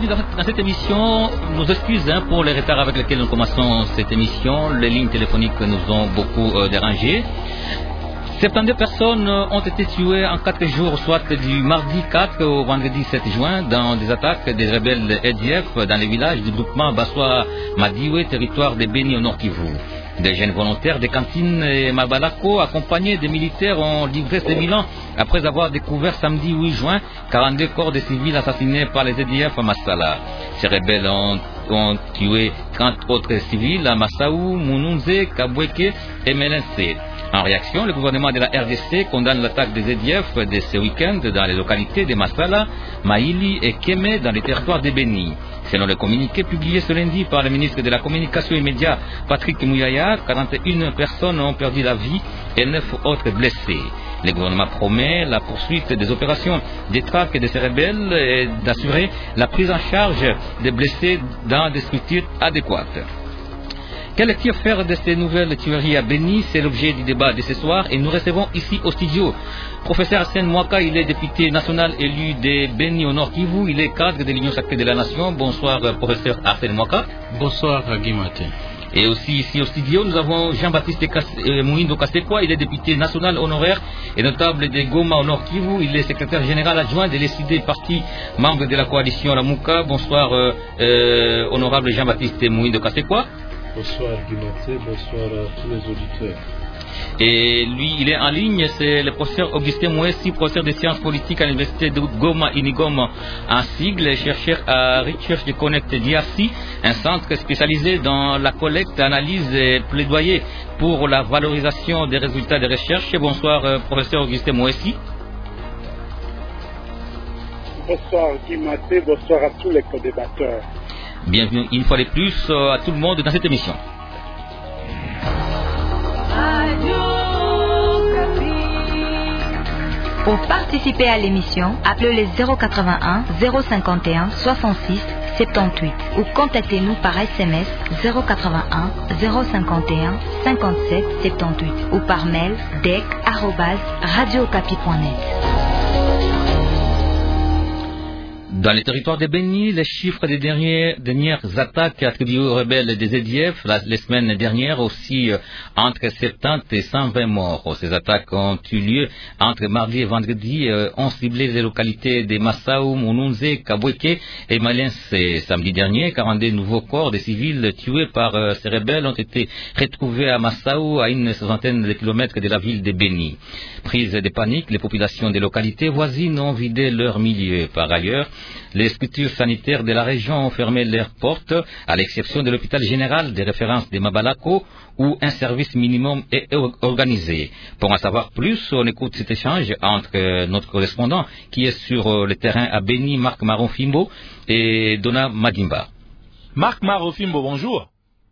dans cette émission, nous excuses pour les retards avec lesquels nous commençons cette émission. Les lignes téléphoniques nous ont beaucoup dérangés. 72 personnes ont été tuées en 4 jours, soit du mardi 4 au vendredi 7 juin, dans des attaques des rebelles EDF dans les villages du groupement Bassoa-Madiwe, territoire de Beni au Nord Kivu. Des jeunes volontaires des cantines et Mabalako, accompagnés des militaires, ont livré ce bilan après avoir découvert samedi 8 juin 42 corps de civils assassinés par les EDF à Massala. Ces rebelles ont tué 30 autres civils à Massaou, Moununze, Kabweke et Melense. En réaction, le gouvernement de la RDC condamne l'attaque des EDF de ce week-end dans les localités de Massala, Maïli et Kémé dans les territoires de Beni. Selon le communiqué publié ce lundi par le ministre de la Communication et Médias, Patrick Mouyaya, 41 personnes ont perdu la vie et 9 autres blessés. Le gouvernement promet la poursuite des opérations de traque de ces rebelles et d'assurer la prise en charge des blessés dans des structures adéquates. Quel lecture faire de ces nouvelles tueries à Beni? C'est l'objet du débat de ce soir et nous recevons ici au studio professeur Arsène Mwaka. Il est député national élu de Beni au Nord Kivu. Il est cadre de l'Union sacrée de la Nation. Bonsoir professeur Arsène Mwaka. Bonsoir Guy Martin. Et aussi ici au studio, nous avons Jean-Baptiste Mouindo Kasekwa. Il est député national honoraire et notable de Goma au Nord Kivu. Il est secrétaire général adjoint de l'ECD, parti membre de la coalition Lamuka. Bonsoir honorable Jean-Baptiste Mouindo Kasekwa. Bonsoir Guy Martin, bonsoir à tous les auditeurs. Et lui, il est en ligne, c'est le professeur Augustin Mouessi, professeur de sciences politiques à l'université de Goma, Inigom, en sigle, chercheur à Research Connect DRC, un centre spécialisé dans la collecte, analyse et plaidoyer pour la valorisation des résultats de recherche. Bonsoir, professeur Augustin Mouessi. Bonsoir Guy Martin, bonsoir à tous les co-débatteurs. Bienvenue une fois de plus à tout le monde dans cette émission. Pour participer à l'émission, appelez le 081 051 66 78 ou contactez-nous par SMS 081 051 57 78 ou par mail dec@radiocapi.net. Dans les territoires de Beni, les chiffres des dernières attaques attribuées aux rebelles des EDF les semaines dernières aussi entre 70 et 120 morts. Ces attaques ont eu lieu entre mardi et vendredi, ont ciblé les localités de Massaou, Moununze, Kabweke et Malense. Samedi dernier, 42 nouveaux corps de civils tués par ces rebelles ont été retrouvés à Massaou, à une soixantaine de kilomètres de la ville de Beni. Prise de panique, les populations des localités voisines ont vidé leur milieu. Par ailleurs, les structures sanitaires de la région ont fermé leurs portes, à l'exception de l'hôpital général de référence de Mabalako, où un service minimum est organisé. Pour en savoir plus, on écoute cet échange entre notre correspondant qui est sur le terrain à Beni, Marc Marofimbo, et Dona Madimba. Marc Marofimbo, bonjour.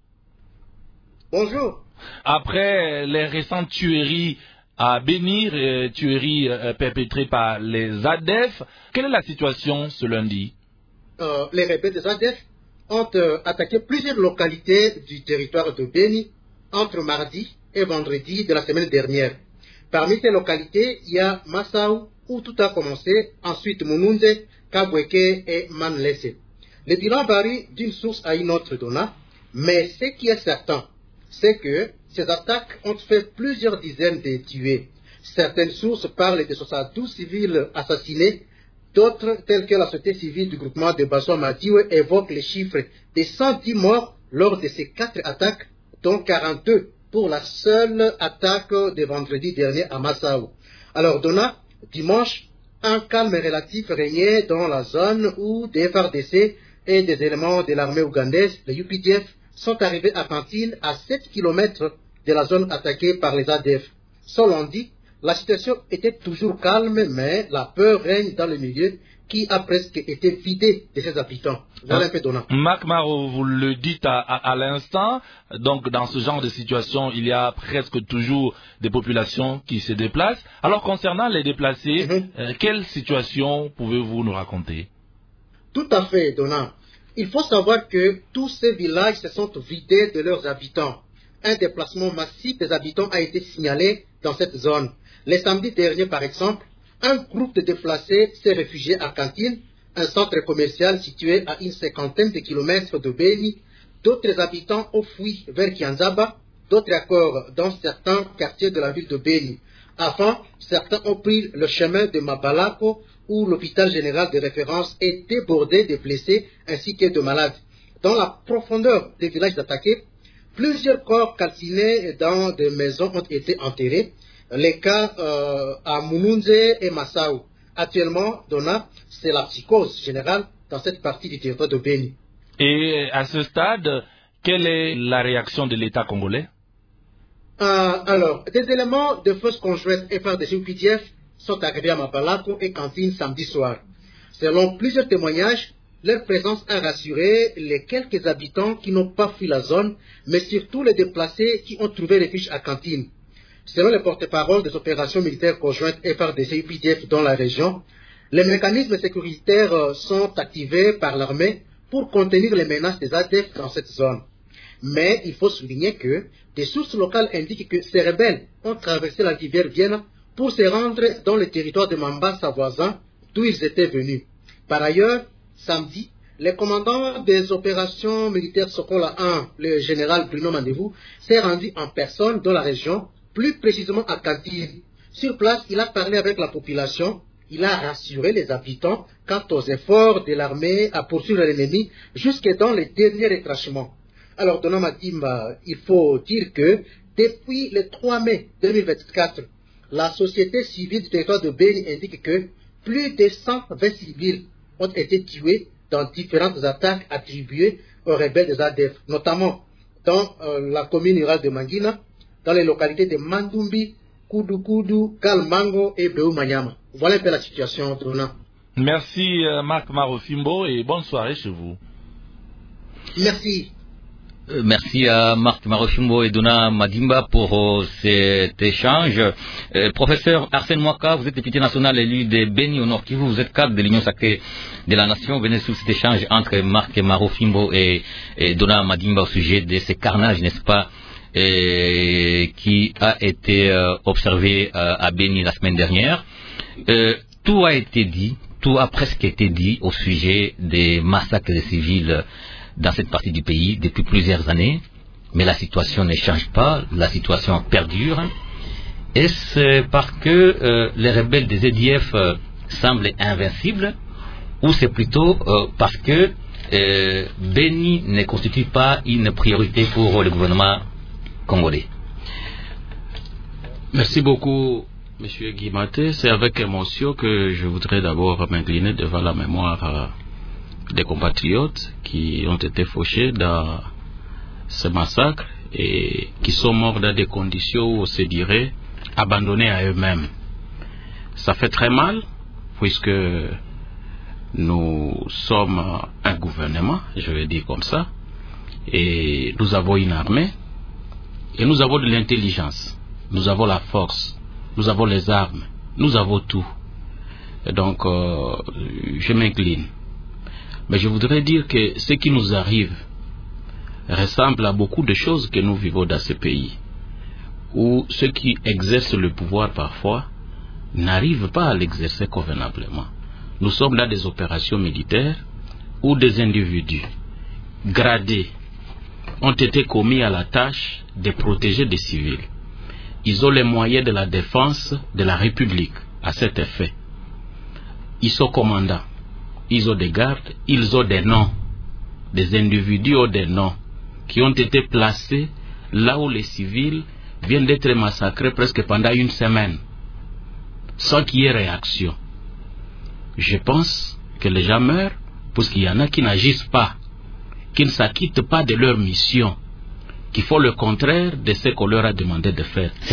Bonjour. Après les récentes tueries à Beni, tueries perpétrées par les ADF. Quelle est la situation ce lundi? Les rebelles des ADF ont attaqué plusieurs localités du territoire de Beni entre mardi et vendredi de la semaine dernière. Parmi ces localités, il y a Massaou, où tout a commencé, ensuite Moununze, Kabweke et Manlese. Le bilan varie d'une source à une autre, Donna, mais ce qui est certain, c'est que ces attaques ont fait plusieurs dizaines de tués. Certaines sources parlent de 72 civils assassinés, d'autres, telles que la société civile du groupement de Bassoa-Madiwe, évoquent les chiffres de 110 morts lors de ces 4 attaques, dont 42 pour la seule attaque de vendredi dernier à Massaou. Alors, Donna, dimanche, un calme relatif régnait dans la zone où des FARDC et des éléments de l'armée ougandaise, le UPDF, sont arrivés à Cantine, à 7 km de la zone attaquée par les ADF. Selon dit, la situation était toujours calme, mais la peur règne dans le milieu qui a presque été vidé de ses habitants. Voilà un peu donnant. Marc Maro, vous le dites à l'instant, donc dans ce genre de situation, il y a presque toujours des populations qui se déplacent. Alors concernant les déplacés, quelle situation pouvez-vous nous raconter? Tout à fait, Donnant. Il faut savoir que tous ces villages se sont vidés de leurs habitants. Un déplacement massif des habitants a été signalé dans cette zone. Le samedi dernier, par exemple, un groupe de déplacés s'est réfugié à Cantine, un centre commercial situé à une 50aine de kilomètres de Beni. D'autres habitants ont fui vers Kianzaba, d'autres encore dans certains quartiers de la ville de Beni. Enfin, certains ont pris le chemin de Mabalako, où l'hôpital général de référence est débordé de blessés ainsi que de malades. Dans la profondeur des villages attaqués, plusieurs corps calcinés dans des maisons ont été enterrés. Les cas à Mununze et Massaou. Actuellement, Dona, c'est la psychose générale dans cette partie du territoire de Beni. Et à ce stade, quelle est la réaction de l'État congolais? Alors, des éléments de force conjointe FARDC ou PDF sont arrivés à Mabalako et Cantine samedi soir. Selon plusieurs témoignages, leur présence a rassuré les quelques habitants qui n'ont pas fui la zone, mais surtout les déplacés qui ont trouvé refuge à Cantine. Selon le porte-parole des opérations militaires conjointes FARDC et UPDF dans la région, les mécanismes sécuritaires sont activés par l'armée pour contenir les menaces des ADF dans cette zone. Mais il faut souligner que des sources locales indiquent que ces rebelles ont traversé la rivière Vienne pour se rendre dans le territoire de Mambasa voisin, d'où ils étaient venus. Par ailleurs, samedi, le commandant des opérations militaires Sokola 1, le général Bruno Mandevou, s'est rendu en personne dans la région, plus précisément à Cantine. Sur place, il a parlé avec la population, il a rassuré les habitants quant aux efforts de l'armée à poursuivre l'ennemi jusque dans les derniers retranchements. Alors, Dona Madimba, il faut dire que depuis le 3 mai 2024, la société civile du territoire de Beni indique que plus de 120 civils ont été tués dans différentes attaques attribuées aux rebelles des ADF, notamment dans la commune rurale de Mangina, dans les localités de Mandumbi, Kudu, Kalmango et Beumanyama. Voilà un peu la situation, Dona. Merci Marc Marofimbo et bonne soirée chez vous. Merci. Merci à Marc Marofimbo et Dona Madimba pour cet échange. Professeur Arsène Mouaka, vous êtes député national élu de Beni au Nord Kivu, vous êtes cadre de l'Union sacrée de la Nation. Venez sur cet échange entre Marc Marofimbo et Dona Madimba au sujet de ces carnages, n'est-ce pas, qui a été observé à Beni la semaine dernière. Tout a été dit, tout a presque été dit au sujet des massacres de civils dans cette partie du pays depuis plusieurs années, mais la situation ne change pas, la situation perdure. Est-ce parce que les rebelles des EDF semblent invincibles, ou c'est plutôt parce que Beni ne constitue pas une priorité pour le gouvernement congolais? Merci beaucoup, Monsieur Guimaté. C'est avec émotion que je voudrais d'abord m'incliner devant la mémoire des compatriotes qui ont été fauchés dans ce massacre et qui sont morts dans des conditions où on se dirait abandonnés à eux-mêmes. Ça fait très mal puisque nous sommes un gouvernement, je vais dire comme ça, et nous avons une armée et nous avons de l'intelligence, nous avons la force, nous avons les armes, nous avons tout. Et donc je m'incline. Mais je voudrais dire que ce qui nous arrive ressemble à beaucoup de choses que nous vivons dans ce pays, où ceux qui exercent le pouvoir parfois n'arrivent pas à l'exercer convenablement. Nous sommes dans des opérations militaires où des individus gradés ont été commis à la tâche de protéger des civils. Ils ont les moyens de la défense de la République à cet effet. Ils sont commandants. Ils ont des gardes, ils ont des noms. Des individus ont des noms qui ont été placés là où les civils viennent d'être massacrés presque pendant une semaine, sans qu'il y ait réaction. Je pense que les gens meurent parce qu'il y en a qui n'agissent pas, qui ne s'acquittent pas de leur mission, qui font le contraire de ce qu'on leur a demandé de faire. Ce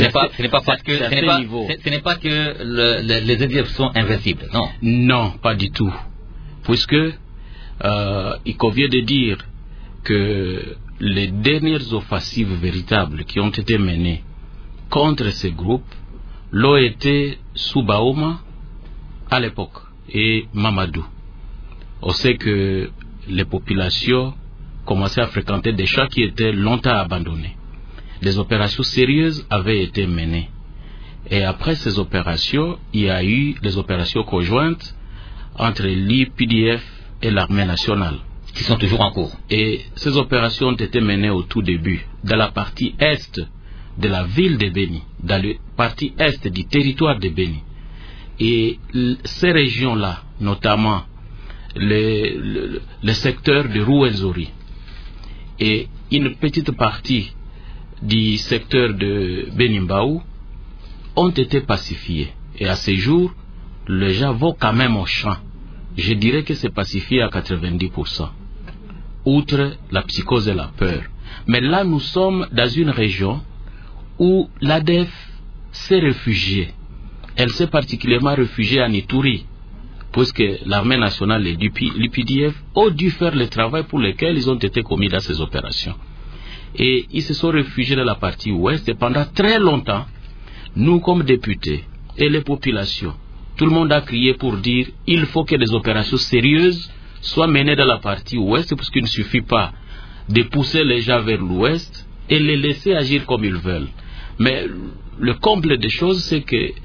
n'est pas que les EDF sont invincibles, non. Non, pas du tout. Puisque il convient de dire que les dernières offensives véritables qui ont été menées contre ces groupes l'ont été sous Baoma à l'époque et Mamadou. On sait que les populations commençaient à fréquenter des champs qui étaient longtemps abandonnés. Des opérations sérieuses avaient été menées. Et après ces opérations, il y a eu des opérations conjointes entre l'IPDF et l'armée nationale. Qui sont toujours en cours. Et ces opérations ont été menées au tout début, dans la partie est de la ville de Beni, dans la partie est du territoire de Beni. Et ces régions-là, notamment le secteur de Rouenzori et une petite partie du secteur de Benimbaou, ont été pacifiés. Et à ce jour, les gens vont quand même au champ. Je dirais que c'est pacifié à 90%. Outre la psychose et la peur. Mais là, nous sommes dans une région où l'ADF s'est réfugiée. Elle s'est particulièrement réfugiée à Ituri, puisque l'armée nationale et l'IPDF ont dû faire le travail pour lequel ils ont été commis dans ces opérations. Et ils se sont réfugiés dans la partie ouest, et pendant très longtemps, nous comme députés et les populations, tout le monde a crié pour dire il faut que des opérations sérieuses soient menées dans la partie ouest, parce qu'il ne suffit pas de pousser les gens vers l'ouest et les laisser agir comme ils veulent. Mais le comble des choses, c'est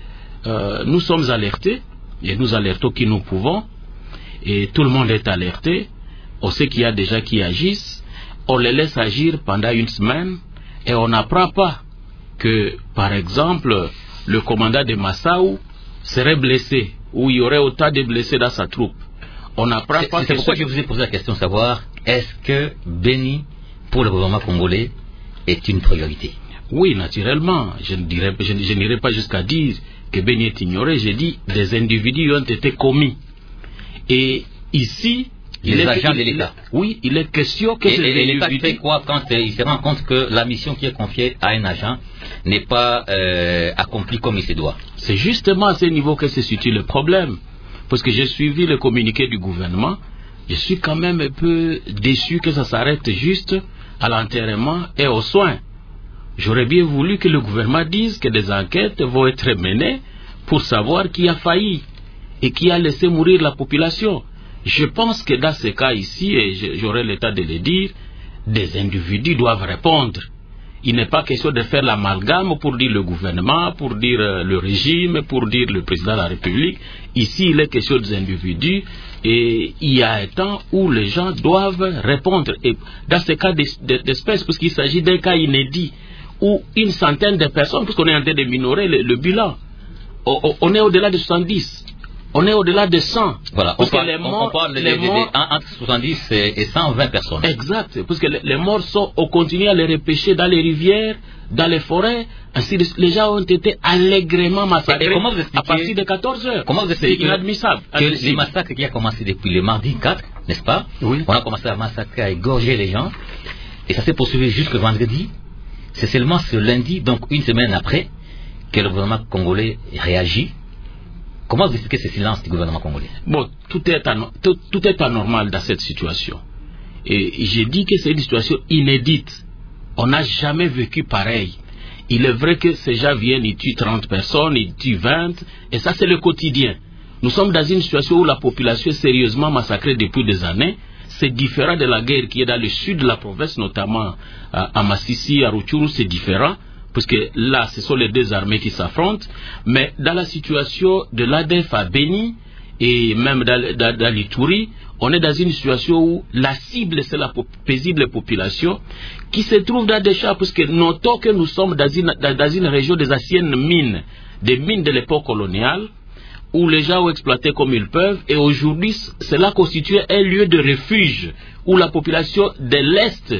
que nous sommes alertés, et nous alertons qui nous pouvons, et tout le monde est alerté. On sait qu'il y a des gens qui agissent, on les laisse agir pendant une semaine, et on n'apprend pas que, par exemple, le commandant de Massaou serait blessé, ou il y aurait autant de blessés dans sa troupe. On n'apprend pas. C'est pourquoi je vous ai posé la question de savoir, est-ce que Beni, pour le gouvernement congolais, est une priorité? Oui, naturellement. Je n'irai pas jusqu'à dire que Beni est ignoré. J'ai dit des individus ont été commis. Et ici, les agents de l'État. Oui, il est question que ces individus... l'État fait quoi quand il se rend compte que la mission qui est confiée à un agent n'est pas accomplie comme il se doit? C'est justement à ce niveau que se situe le problème. Parce que j'ai suivi le communiqué du gouvernement, je suis quand même un peu déçu que ça s'arrête juste à l'enterrement et aux soins. J'aurais bien voulu que le gouvernement dise que des enquêtes vont être menées pour savoir qui a failli et qui a laissé mourir la population. Je pense que dans ce cas ici, et j'aurai l'état de le dire, des individus doivent répondre. Il n'est pas question de faire l'amalgame pour dire le gouvernement, pour dire le régime, pour dire le président de la République. Ici, il est question des individus et il y a un temps où les gens doivent répondre. Et dans ce cas d'espèce, parce qu'il s'agit d'un cas inédit, où une centaine de personnes, puisqu'on est en train de minorer le bilan, on est au-delà de 70. On est au-delà de 100. Voilà, on parle entre 70 et 120 personnes. Exact, parce que les morts on continue à les repêcher dans les rivières, dans les forêts. Ainsi, les gens ont été allègrement massacrés à partir de 14 heures. Comment vous expliquez inadmissible. Que les massacres qui ont commencé depuis le mardi 4, n'est-ce pas? Oui. On a commencé à massacrer, à égorger les gens. Et ça s'est poursuivi jusqu'au vendredi. C'est seulement ce lundi, donc une semaine après, que le gouvernement congolais réagit. Comment vous expliquez ce silence du gouvernement congolais? Bon, tout est anormal dans cette situation. Et j'ai dit que c'est une situation inédite. On n'a jamais vécu pareil. Il est vrai que ces gens viennent, ils tuent 30 personnes, ils tuent 20, et ça c'est le quotidien. Nous sommes dans une situation où la population est sérieusement massacrée depuis des années. C'est différent de la guerre qui est dans le sud de la province, notamment à Massissi, à Rutshuru, c'est différent. Parce que là, ce sont les deux armées qui s'affrontent. Mais dans la situation de l'ADF à Beni et même dans l'Ituri, on est dans une situation où la cible, c'est la paisible population qui se trouve dans des champs. Parce que notons que nous sommes dans une région des anciennes mines, des mines de l'époque coloniale, où les gens ont exploité comme ils peuvent. Et aujourd'hui, cela constitue un lieu de refuge où la population de l'est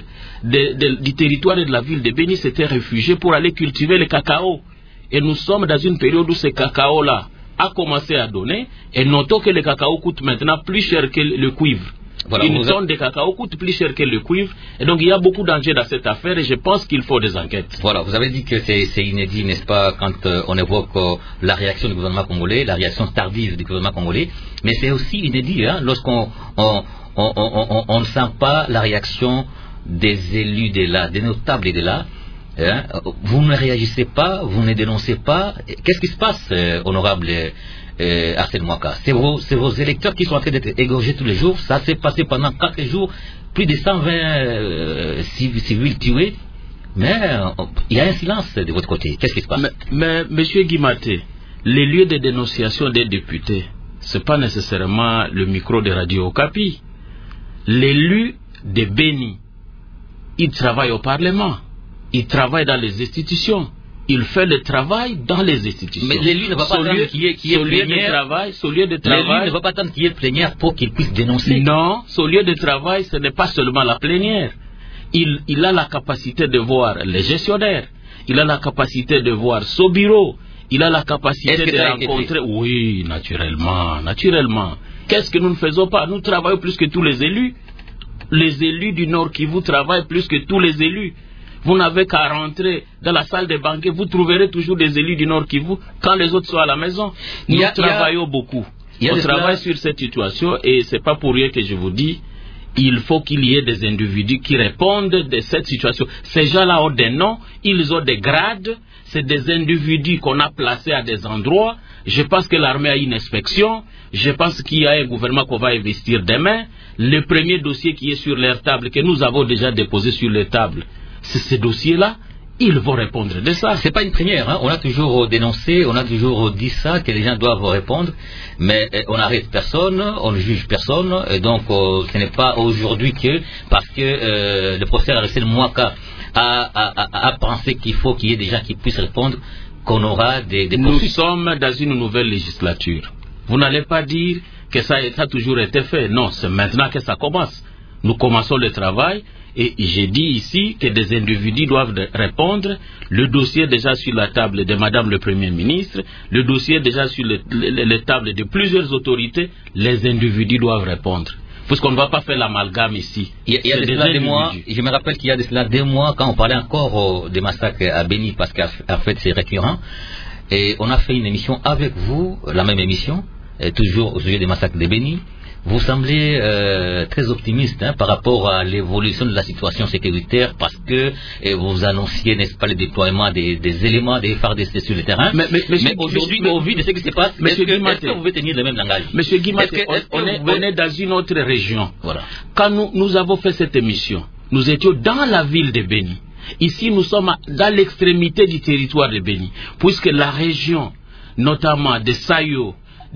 du territoire et de la ville de Beni s'était réfugiée pour aller cultiver le cacao. Et nous sommes dans une période où ce cacao-là a commencé à donner. Et notons que le cacao coûte maintenant plus cher que le cuivre. Voilà, une tonne de cacao coûte plus cher que le cuivre. Et donc il y a beaucoup d'enjeux dans cette affaire et je pense qu'il faut des enquêtes. Voilà, vous avez dit que c'est inédit, n'est-ce pas, quand on évoque la réaction du gouvernement congolais, la réaction tardive du gouvernement congolais. Mais c'est aussi inédit lorsqu'on ne sent pas la réaction des élus de là, des notables de là. Vous ne réagissez pas, vous ne dénoncez pas. Qu'est-ce qui se passe, honorable Arsène Mouaka? C'est vos électeurs qui sont en train d'être égorgés tous les jours. Ça s'est passé pendant 4 jours, plus de 120 civils tués. Mais il y a un silence de votre côté. Qu'est-ce qui se passe? Mais Monsieur Guimaté, les lieux de dénonciation des députés ce n'est pas nécessairement le micro de Radio Okapi. L'élu de Béni, il travaille au Parlement, il travaille dans les institutions, il fait le travail dans les institutions. Mais l'élu ne va pas attendre qu'il y ait plénière. L'élu ne va pas attendre qu'il y ait plénière pour qu'il puisse dénoncer. Non, son lieu de travail, ce n'est pas seulement la plénière. Il a la capacité de voir les gestionnaires, il a la capacité de voir son bureau, il a la capacité de rencontrer... Oui, naturellement. Qu'est-ce que nous ne faisons pas? Nous travaillons plus que tous les élus. Les élus du Nord Kivu travaillent plus que tous les élus. Vous n'avez qu'à rentrer dans la salle des banquets, vous trouverez toujours des élus du Nord Kivu quand les autres sont à la maison. Nous travaillons beaucoup. On travaille sur cette situation et ce n'est pas pour rien que je vous dis, il faut qu'il y ait des individus qui répondent de cette situation. Ces gens-là ont des noms, ils ont des grades, c'est des individus qu'on a placés à des endroits. Je pense que l'armée a une inspection, je pense qu'il y a un gouvernement qu'on va investir demain. Le premier dossier qui est sur leur table, que nous avons déjà déposé sur les tables, c'est ce dossier-là. Ils vont répondre de ça. C'est pas une première, hein. On a toujours dénoncé, on a toujours dit ça, que les gens doivent répondre, mais on n'arrête personne, on ne juge personne, et donc ce n'est pas aujourd'hui que, parce que le professeur Aristide Mouaka a pensé qu'il faut qu'il y ait des gens qui puissent répondre, qu'on aura des Nous sommes dans une nouvelle législature. Vous n'allez pas dire que ça a toujours été fait. Non, c'est maintenant que ça commence. Nous commençons le travail. Et j'ai dit ici que des individus doivent répondre. Le dossier est déjà sur la table de Madame le Premier ministre, le dossier est déjà sur les tables de plusieurs autorités. Les individus doivent répondre. Puisqu'on ne va pas faire l'amalgame ici. Il y a de cela des mois, je me rappelle qu'il y a de cela 2 mois, quand on parlait encore des massacres à Béni, parce qu'en fait c'est récurrent, et on a fait une émission avec vous, la même émission, toujours au sujet des massacres de Béni. Vous semblez très optimiste par rapport à l'évolution de la situation sécuritaire parce que vous annonciez, n'est-ce pas, le déploiement des éléments des FARDC sur le terrain. Mais aujourd'hui, au vu de ce qui se passe, est-ce que vous pouvez tenir le même langage? Monsieur Guimaté, on est dans une autre région. Voilà. Quand nous avons fait cette émission, nous étions dans la ville de Béni. Ici, nous sommes dans l'extrémité du territoire de Béni, puisque la région, notamment de Sayo,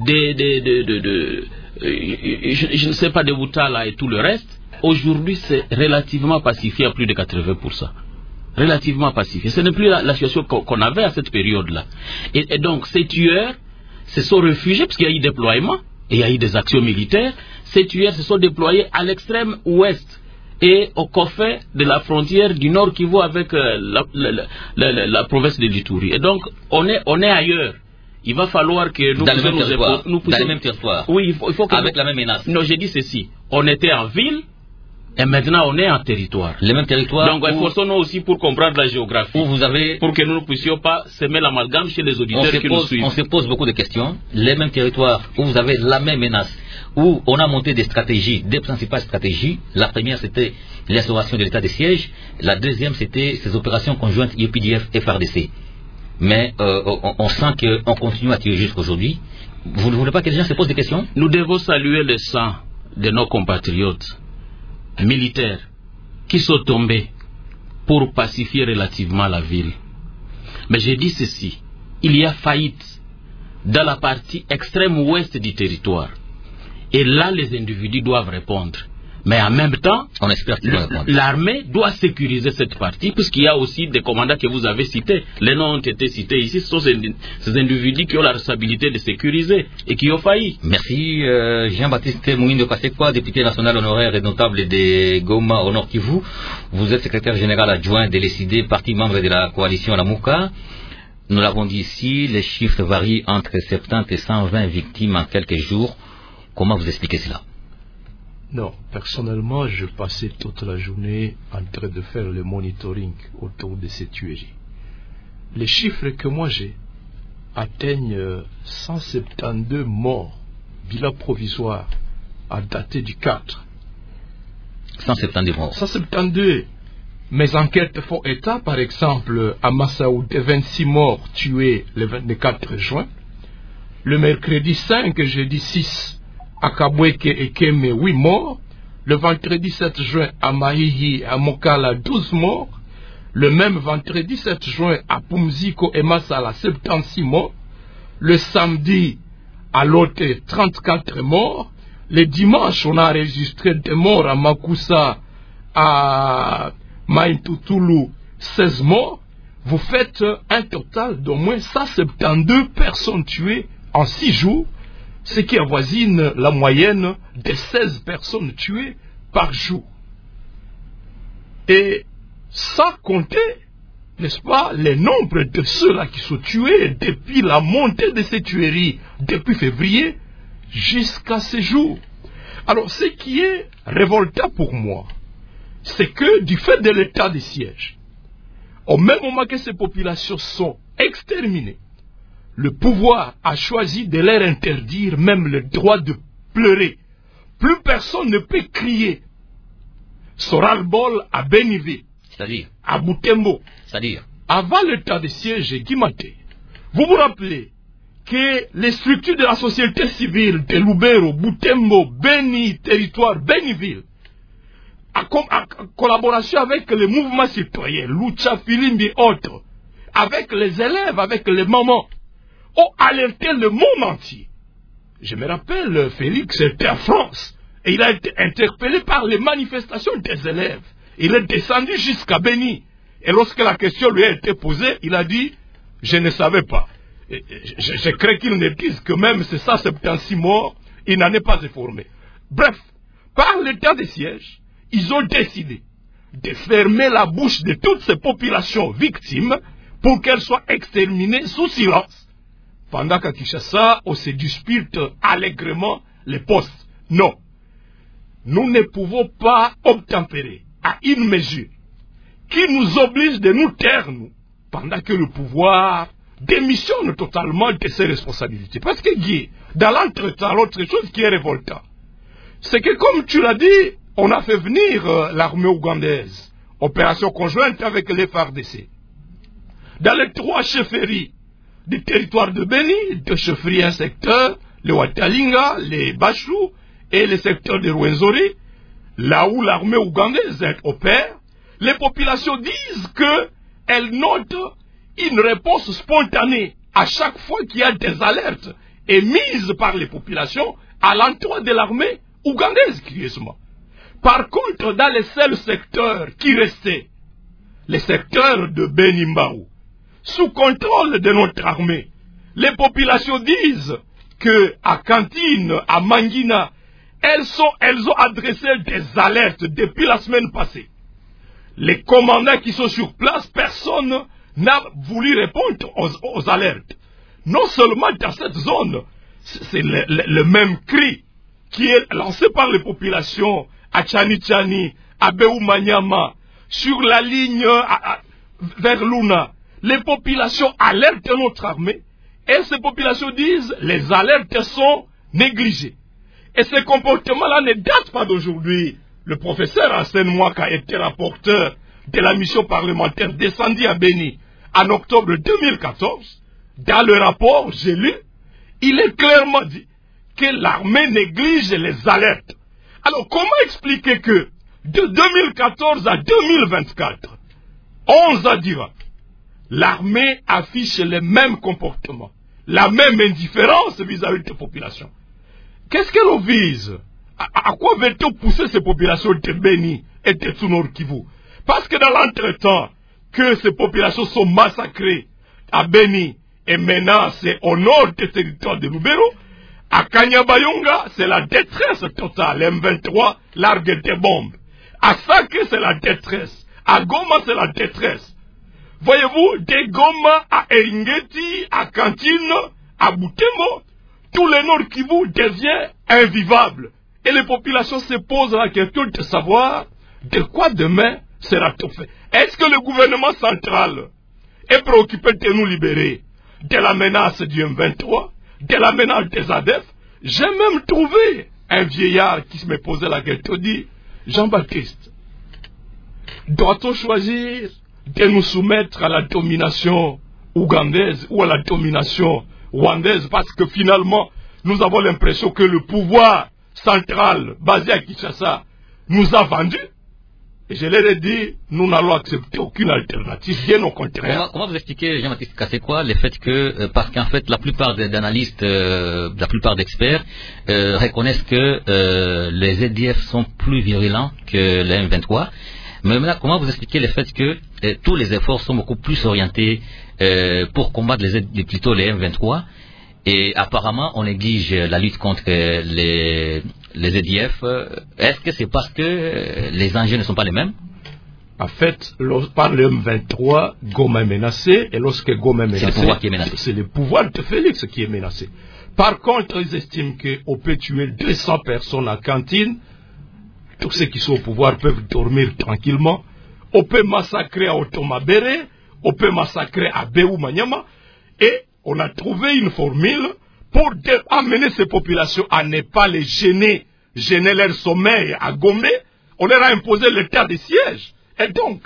je ne sais pas de Boutala et tout le reste, aujourd'hui c'est relativement pacifié à plus de 80%. Relativement pacifié. Ce n'est plus la situation qu'on avait à cette période-là. Et donc ces tueurs se sont réfugiés parce qu'il y a eu déploiement et il y a eu des actions militaires. Ces tueurs se sont déployés à l'extrême ouest et au cofet de la frontière du Nord Kivu avec la province de l'Ituri. Et donc on est ailleurs. Il va falloir que nous puissions dans le même territoire. Oui, il faut que avec la même menace. Non, j'ai dit ceci. On était en ville et maintenant on est en territoire. Le même territoire. Donc efforçons-nous aussi pour comprendre la géographie. Où vous avez... Pour que nous ne puissions pas semer l'amalgame chez les auditeurs qui nous suivent. On se pose beaucoup de questions. Les mêmes territoires où vous avez la même menace, où on a monté des stratégies, des principales stratégies. La première c'était l'instauration de l'état de siège. La deuxième c'était ces opérations conjointes UPDF et FARDC. Mais on sent qu'on continue à tirer jusqu'aujourd'hui. Vous ne voulez pas que les gens se posent des questions? Nous devons saluer le sang de nos compatriotes militaires qui sont tombés pour pacifier relativement la ville. Mais j'ai dit ceci, il y a faillite dans la partie extrême ouest du territoire. Et là, les individus doivent répondre. Mais en même temps, on espère l'armée doit sécuriser cette partie, puisqu'il y a aussi des commandants que vous avez cités. Les noms ont été cités ici. Ce sont ces individus qui ont la responsabilité de sécuriser et qui ont failli. Merci Jean-Baptiste Mouindo Kasekwa, député national honoraire et notable de Goma au Nord Kivu. Vous êtes secrétaire général adjoint de l'ECD, parti membre de la coalition Lamuka. Nous l'avons dit ici, les chiffres varient entre 70 et 120 victimes en quelques jours. Comment vous expliquez cela? Non, personnellement, je passais toute la journée en train de faire le monitoring autour de ces tueries. Les chiffres que moi j'ai atteignent 172 morts, bilan provisoire, à dater du 4. 172 morts. 172. Mes enquêtes font état, par exemple, à Massaoud, 26 morts tués le 24 juin. Le mercredi 5, jeudi 6, à Kabweke et Keme, 8 morts. Le vendredi 7 juin, à Mahihi, à Mokala, 12 morts. Le même vendredi 7 juin, à Pumziko et Massala, 76 morts. Le samedi, à l'autre 34 morts. Le dimanche, on a enregistré des morts à Makusa, à Maïntoutoulou, 16 morts. Vous faites un total d'au moins 172 personnes tuées en 6 jours, ce qui avoisine la moyenne de 16 personnes tuées par jour. Et sans compter, n'est-ce pas, le nombre de ceux-là qui sont tués depuis la montée de ces tueries, depuis février, jusqu'à ce jour. Alors, ce qui est révoltant pour moi, c'est que du fait de l'état de siège, au même moment que ces populations sont exterminées, le pouvoir a choisi de leur interdire même le droit de pleurer. Plus personne ne peut crier son ras-le-bol à Béniville, C'est-à-dire à Butembo. C'est-à-dire Avant l'état de siège Guimaté, vous vous rappelez que les structures de la société civile de Lubero, Butembo, Beni, territoire Béniville, en collaboration avec les mouvements citoyens, Lucha, Filimbi et autres, avec les élèves, avec les mamans, ont alerté le monde entier. Je me rappelle, Félix était en France, et il a été interpellé par les manifestations des élèves. Il est descendu jusqu'à Beni. Et lorsque la question lui a été posée, il a dit, je ne savais pas. Je crains qu'il ne dise que même c'est ça, 76 morts, il n'en est pas informé. Bref, par l'état de siège, ils ont décidé de fermer la bouche de toutes ces populations victimes pour qu'elles soient exterminées sous silence. Pendant qu'à Kinshasa, on se dispute allègrement les postes. Non. Nous ne pouvons pas obtempérer à une mesure qui nous oblige de nous taire, nous, pendant que le pouvoir démissionne totalement de ses responsabilités. Parce que, Guy, dans l'entretemps, l'autre chose qui est révoltant, c'est que, comme tu l'as dit, on a fait venir l'armée ougandaise, opération conjointe avec les FARDC. Dans les 3 chefferies du territoire de Beni, 2 chefferies, un secteur, le Watalinga, les Bachou et le secteur de Rwenzori, là où l'armée ougandaise opère, les populations disent qu'elles notent une réponse spontanée à chaque fois qu'il y a des alertes émises par les populations à l'endroit de l'armée ougandaise, curieusement. Par contre, dans les seuls secteurs qui restaient, les secteurs de Benimbaou, sous contrôle de notre armée, les populations disent que à Kantine, à Mangina, elles ont adressé des alertes depuis la semaine passée. Les commandants qui sont sur place, personne n'a voulu répondre aux alertes. Non seulement dans cette zone, c'est le même cri qui est lancé par les populations à Tchani-Tchani, à Beoumanyama, sur la ligne vers Luna. Les populations alertent notre armée et ces populations disent les alertes sont négligées. Et ce comportement-là ne date pas d'aujourd'hui. Le professeur Arsène Mouaka était rapporteur de la mission parlementaire descendue à Beni en octobre 2014. Dans le rapport, j'ai lu, il est clairement dit que l'armée néglige les alertes. Alors, comment expliquer que de 2014 à 2024, 11 ans durant, l'armée affiche les mêmes comportements, la même indifférence vis-à-vis des populations? Qu'est-ce qu'elle vise? À quoi veut-on pousser ces populations de Beni et de Nord Kivu? Parce que dans l'entretemps que ces populations sont massacrées à Beni et maintenant c'est au nord du territoire de Lubero, à Kanyabayonga c'est la détresse totale, M23 largue des bombes. À Sake c'est la détresse, à Goma c'est la détresse. Voyez-vous, de Goma à Eringeti, à Kantine, à Butembo, tout le Nord Kivu devient invivable. Et les populations se posent la question de savoir de quoi demain sera-t-on fait. Est-ce que le gouvernement central est préoccupé de nous libérer de la menace du M23, de la menace des ADF? J'ai même trouvé un vieillard qui me posait la question, dit, Jean-Baptiste, doit-on choisir de nous soumettre à la domination ougandaise ou à la domination rwandaise, parce que finalement, nous avons l'impression que le pouvoir central, basé à Kinshasa, nous a vendus. Et je leur ai dit, nous n'allons accepter aucune alternative, bien au contraire. Comment vous expliquez, Jean-Baptiste Kassekwa, le fait que, parce qu'en fait, la plupart des analystes, la plupart d'experts reconnaissent que les ZDF sont plus virulents que les M23. Mais maintenant, comment vous expliquez le fait que tous les efforts sont beaucoup plus orientés pour combattre plutôt les M23 et apparemment on néglige la lutte contre les ZDF. Est-ce que c'est parce que les enjeux ne sont pas les mêmes? En fait, par le M23, Goma est menacé, et lorsque Goma est menacé, c'est le pouvoir qui est menacé. C'est le pouvoir de Félix qui est menacé. Par contre, ils estiment qu'on peut tuer 200 personnes à Cantine. Tous ceux qui sont au pouvoir peuvent dormir tranquillement. On peut massacrer à Otomabere, on peut massacrer à Béou Manyama, et on a trouvé une formule pour amener ces populations à ne pas les gêner leur sommeil à Gomé. On leur a imposé l'état de siège. Et donc,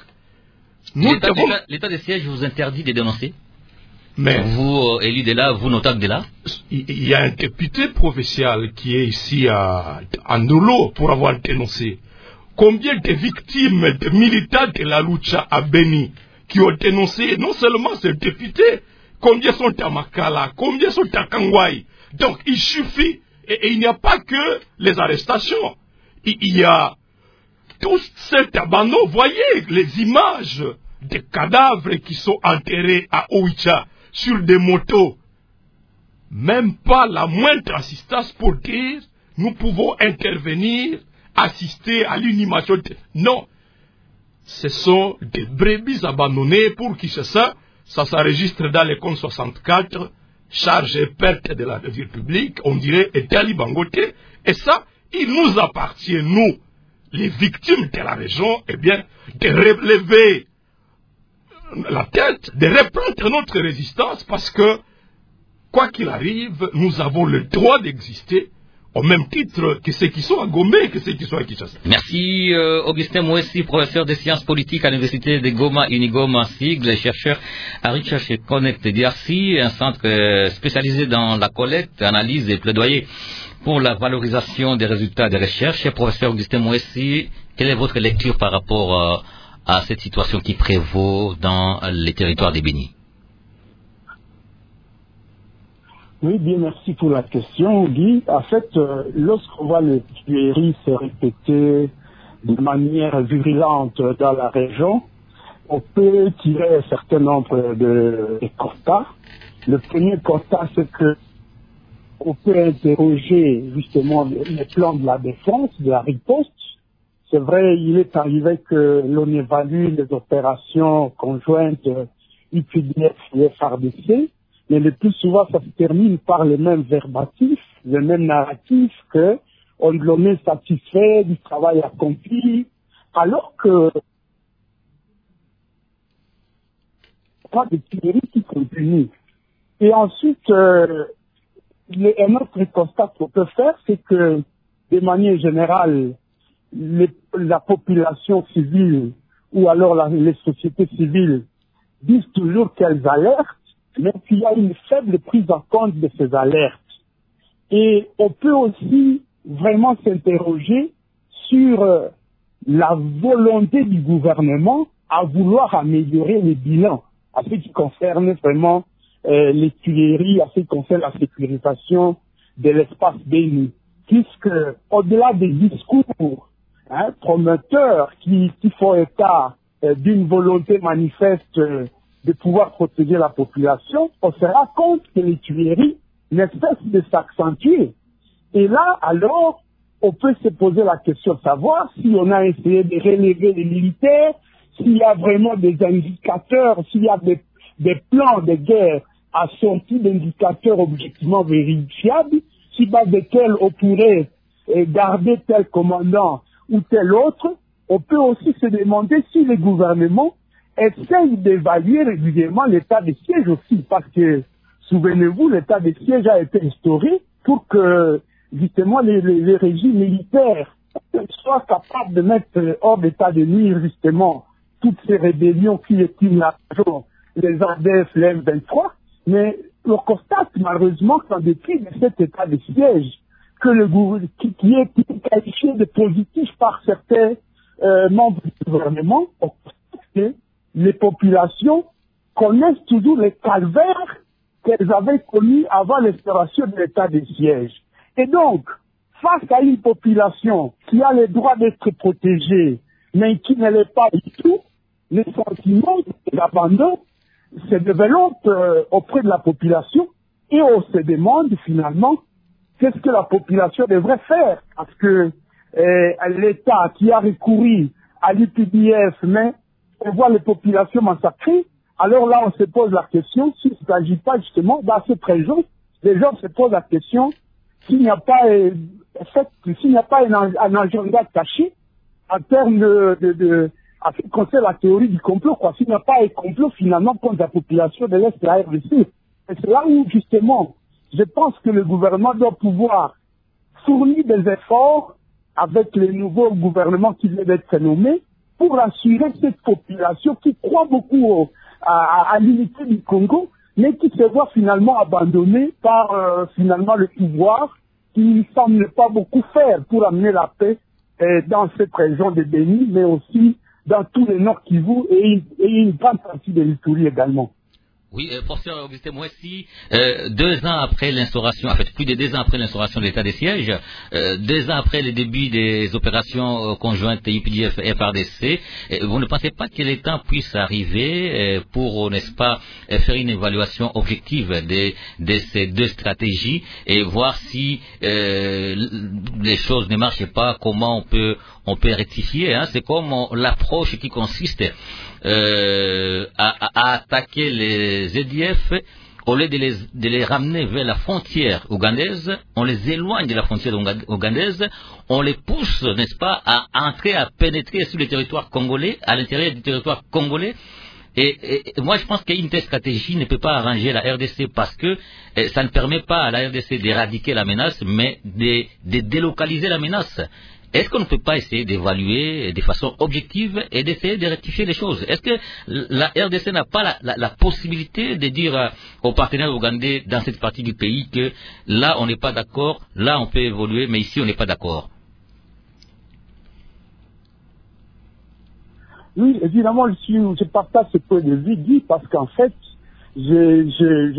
l'état de siège vous interdit de dénoncer? Mais vous, élu de là, vous, notable de là? Il y a un député provincial qui est ici à Ndolo pour avoir dénoncé. Combien de victimes de militants de la lucha à Beni qui ont dénoncé non seulement ce député, combien sont à Makala, combien sont à Kangwai. Donc il suffit, et il n'y a pas que les arrestations. Il y a tout cet abandon. Voyez les images des cadavres qui sont enterrés à Oicha sur des motos. Même pas la moindre assistance pour dire nous pouvons intervenir, assister à l'inhumation. Non. Ce sont des brebis abandonnées pour qui c'est ça. Ça s'enregistre dans les comptes 64, charge et perte de la vie publique, on dirait, et Dali Bangote. Et ça, il nous appartient, nous, les victimes de la région, eh bien, de relever la tête, de reprendre notre résistance, parce que, quoi qu'il arrive, nous avons le droit d'exister, au même titre que ceux qui sont à Gomé, que ceux qui sont à Kinshasa. Merci Augustin Mouessi, professeur de sciences politiques à l'université de Goma, Unigoma, sigle, chercheur à Research et Connect DRC, un centre spécialisé dans la collecte, analyse et plaidoyer pour la valorisation des résultats des recherches. Professeur Augustin Mouessi, quelle est votre lecture par rapport à cette situation qui prévaut dans les territoires des Béni? Oui, bien, merci pour la question, Guy. En fait, lorsqu'on voit les tueries se répéter de manière virulente dans la région, on peut tirer un certain nombre de constats. Le premier constat, c'est que on peut interroger justement les plans de la défense, de la riposte. C'est vrai, il est arrivé que l'on évalue les opérations conjointes UPDF et FARDC, mais le plus souvent, ça se termine par les mêmes verbatifs, les mêmes narratifs que on est satisfait du travail accompli, alors que pas de tueries qui continuent. Et ensuite, un autre constat qu'on peut faire, c'est que, de manière générale, la population civile ou alors les sociétés civiles disent toujours qu'elles alertent, mais qu'il y a une faible prise en compte de ces alertes. Et on peut aussi vraiment s'interroger sur la volonté du gouvernement à vouloir améliorer les bilans à ce qui concerne vraiment les tueries, à ce qui concerne la sécurisation de l'espace Béni. Puisque, au-delà des discours promoteurs qui font état d'une volonté manifeste de pouvoir protéger la population, on se rend compte que les tueries ne cessent de s'accentuer. Et là, alors, on peut se poser la question de savoir si on a essayé de relever les militaires, s'il y a vraiment des indicateurs, s'il y a des plans de guerre assortis d'indicateurs objectivement vérifiables, si base desquels on pourrait garder tel commandant ou tel autre. On peut aussi se demander si les gouvernements essayent d'évaluer régulièrement l'état de siège aussi, parce que, souvenez-vous, l'état de siège a été instauré pour que, justement, les régimes militaires soient capables de mettre hors d'état de nuire, justement, toutes ces rébellions qui étiment la région, les ADF, les M23, mais on constate malheureusement qu'en dépit de cet état de siège, que qui est qualifié de positif par certains membres du gouvernement, on constate que les populations connaissent toujours les calvaires qu'elles avaient connus avant l'instauration de l'état de siège. Et donc, face à une population qui a le droit d'être protégée, mais qui ne l'est pas du tout, les sentiments d'abandon se développent auprès de la population et on se demande finalement qu'est-ce que la population devrait faire, parce que l'État qui a recouru à l'UPDF, mais on voit les populations massacrées, alors là on se pose la question s'il ne s'agit pas justement dans cette région, les gens se posent la question s'il n'y a pas un agenda caché en termes à ce qui concerne la théorie du complot, quoi. S'il n'y a pas un complot finalement contre la population de l'Est de la RDC. Et c'est là où justement je pense que le gouvernement doit pouvoir fournir des efforts avec les nouveaux gouvernements qui viennent d'être nommés pour assurer cette population qui croit beaucoup à l'unité du Congo, mais qui se voit finalement abandonnée par finalement le pouvoir qui ne semble pas beaucoup faire pour amener la paix dans cette région de Béni, mais aussi dans tout le Nord Kivu et une grande partie de l'Ituri également. Oui, professeur Augustin Mouessi, 2 ans après l'instauration, en fait plus de 2 ans après l'instauration de l'état des sièges, 2 ans après le début des opérations conjointes UPDF et FARDC, vous ne pensez pas que le temps puisse arriver pour, n'est-ce pas, faire une évaluation objective de ces 2 stratégies et voir si les choses ne marchent pas, comment on peut rectifier, hein? C'est comme l'approche qui consiste à attaquer les EDF, au lieu de les ramener vers la frontière ougandaise, on les éloigne de la frontière ougandaise, on les pousse, n'est-ce pas, à entrer, à pénétrer sur le territoire congolais, à l'intérieur du territoire congolais. Et moi, je pense qu'une telle stratégie ne peut pas arranger la RDC parce que ça ne permet pas à la RDC d'éradiquer la menace, mais de délocaliser la menace. Est-ce qu'on ne peut pas essayer d'évaluer de façon objective et d'essayer de rectifier les choses? Est-ce que la RDC n'a pas la possibilité de dire aux partenaires ougandais dans cette partie du pays que là on n'est pas d'accord, là on peut évoluer, mais ici on n'est pas d'accord? Oui, évidemment, je partage ce point de vue, Guy, parce qu'en fait, je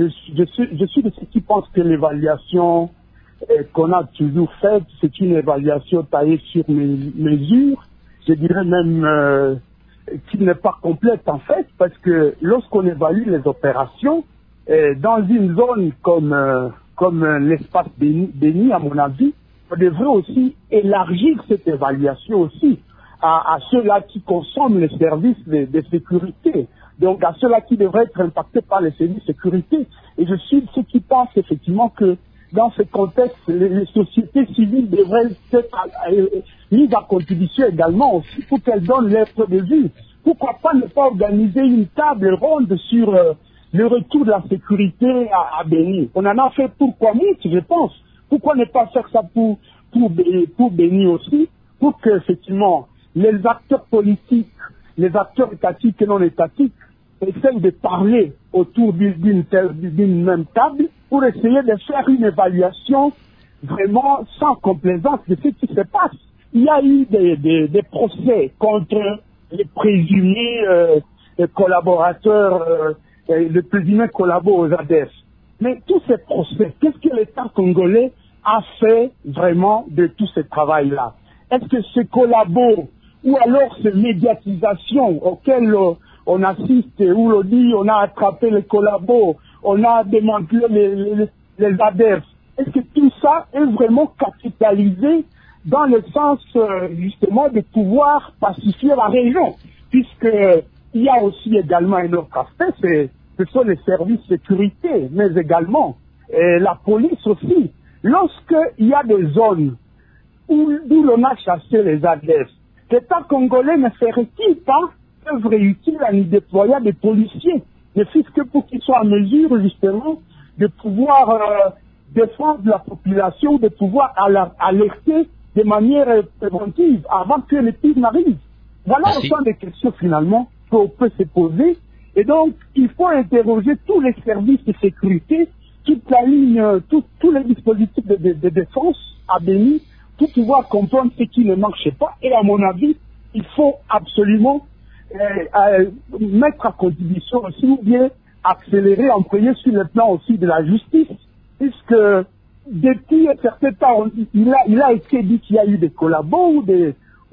suis de ceux qui pensent que l'évaluation qu'on a toujours faite, c'est une évaluation taillée sur mesure, je dirais même qui n'est pas complète en fait, parce que lorsqu'on évalue les opérations, dans une zone comme l'espace Béni, à mon avis, on devrait aussi élargir cette évaluation aussi à ceux-là qui consomment les services de sécurité, donc à ceux-là qui devraient être impactés par les services de sécurité. Et je suis de ceux qui pensent effectivement que dans ce contexte, les sociétés civiles devraient être mises à contribution également aussi pour qu'elles donnent leur point de vue. Pourquoi pas ne pas organiser une table ronde sur le retour de la sécurité à Béni? On en a fait pour Kwamit, je pense. Pourquoi ne pas faire ça pour Béni aussi, pour que effectivement les acteurs politiques, les acteurs étatiques et non étatiques essayent de parler autour d'une même table pour essayer de faire une évaluation vraiment sans complaisance de ce qui se passe. Il y a eu des procès contre les présumés collaborateurs, les présumés collaborateurs aux ADF. Mais tous ces procès, qu'est-ce que l'État congolais a fait vraiment de tout ce travail-là? Est-ce que ces collabos ou alors ces médiatisations auxquelles on assiste, où l'on dit on a attrapé les collabos, on a démantelé les ADF, est-ce que tout ça est vraiment capitalisé dans le sens justement de pouvoir pacifier la région? Puisqu'il y a aussi également un autre aspect, ce sont les services de sécurité, mais également la police aussi. Lorsqu'il y a des zones d'où l'on a chassé les ADF, l'État congolais ne ferait-il pas œuvre utile en y déployant des policiers, ne fût-ce que pour qu'ils soient en mesure justement de pouvoir défendre la population, de pouvoir alerter de manière préventive avant que les pires n'arrivent? Voilà autant de questions finalement qu'on peut se poser. Et donc, il faut interroger tous les services de sécurité, toute la ligne, tous les dispositifs de défense à Béni, pour pouvoir comprendre ce qui ne marche pas. Et à mon avis, il faut absolument mettre à contribution aussi, ou bien accélérer, emprunter sur le plan aussi de la justice, puisque depuis un certain temps, il a été dit qu'il y a eu des collabos ou des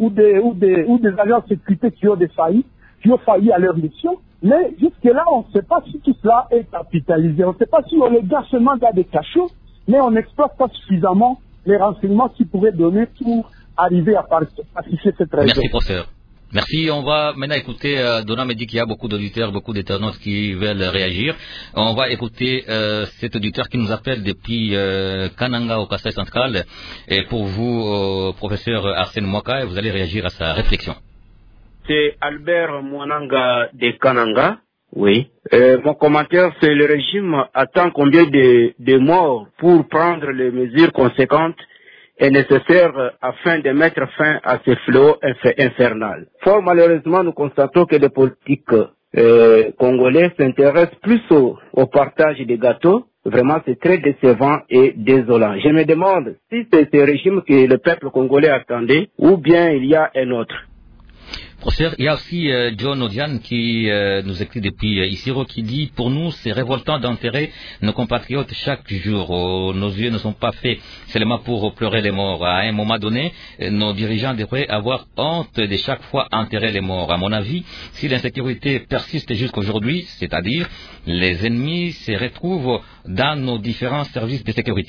agents de sécurité qui ont failli à leur mission, mais jusque-là, on ne sait pas si tout cela est capitalisé. On ne sait pas si on les garde seulement dans des cachots, mais on n'exploite pas suffisamment les renseignements qui pourraient donner pour arriver à pacifier cette région. Merci, professeur. Merci. On va maintenant écouter, Donna me dit qu'il y a beaucoup d'auditeurs, beaucoup d'internautes qui veulent réagir. On va écouter cet auditeur qui nous appelle depuis Kananga au Kasaï central. Et pour vous, professeur Arsène Mouaka, vous allez réagir à sa réflexion. C'est Albert Mwananga de Kananga. Oui. Mon commentaire, c'est le régime attend combien de morts pour prendre les mesures conséquentes et nécessaires afin de mettre fin à ce fléau infernal. Fort malheureusement, nous constatons que les politiques congolais s'intéressent plus au partage des gâteaux. Vraiment, c'est très décevant et désolant. Je me demande si c'est ce régime que le peuple congolais attendait ou bien il y a un autre. Professeur, il y a aussi John Odian qui nous écrit depuis Isiro qui dit « Pour nous, c'est révoltant d'enterrer nos compatriotes chaque jour. Nos yeux ne sont pas faits seulement pour pleurer les morts. À un moment donné, nos dirigeants devraient avoir honte de chaque fois enterrer les morts. À mon avis, si l'insécurité persiste jusqu'aujourd'hui, c'est-à-dire les ennemis se retrouvent dans nos différents services de sécurité. »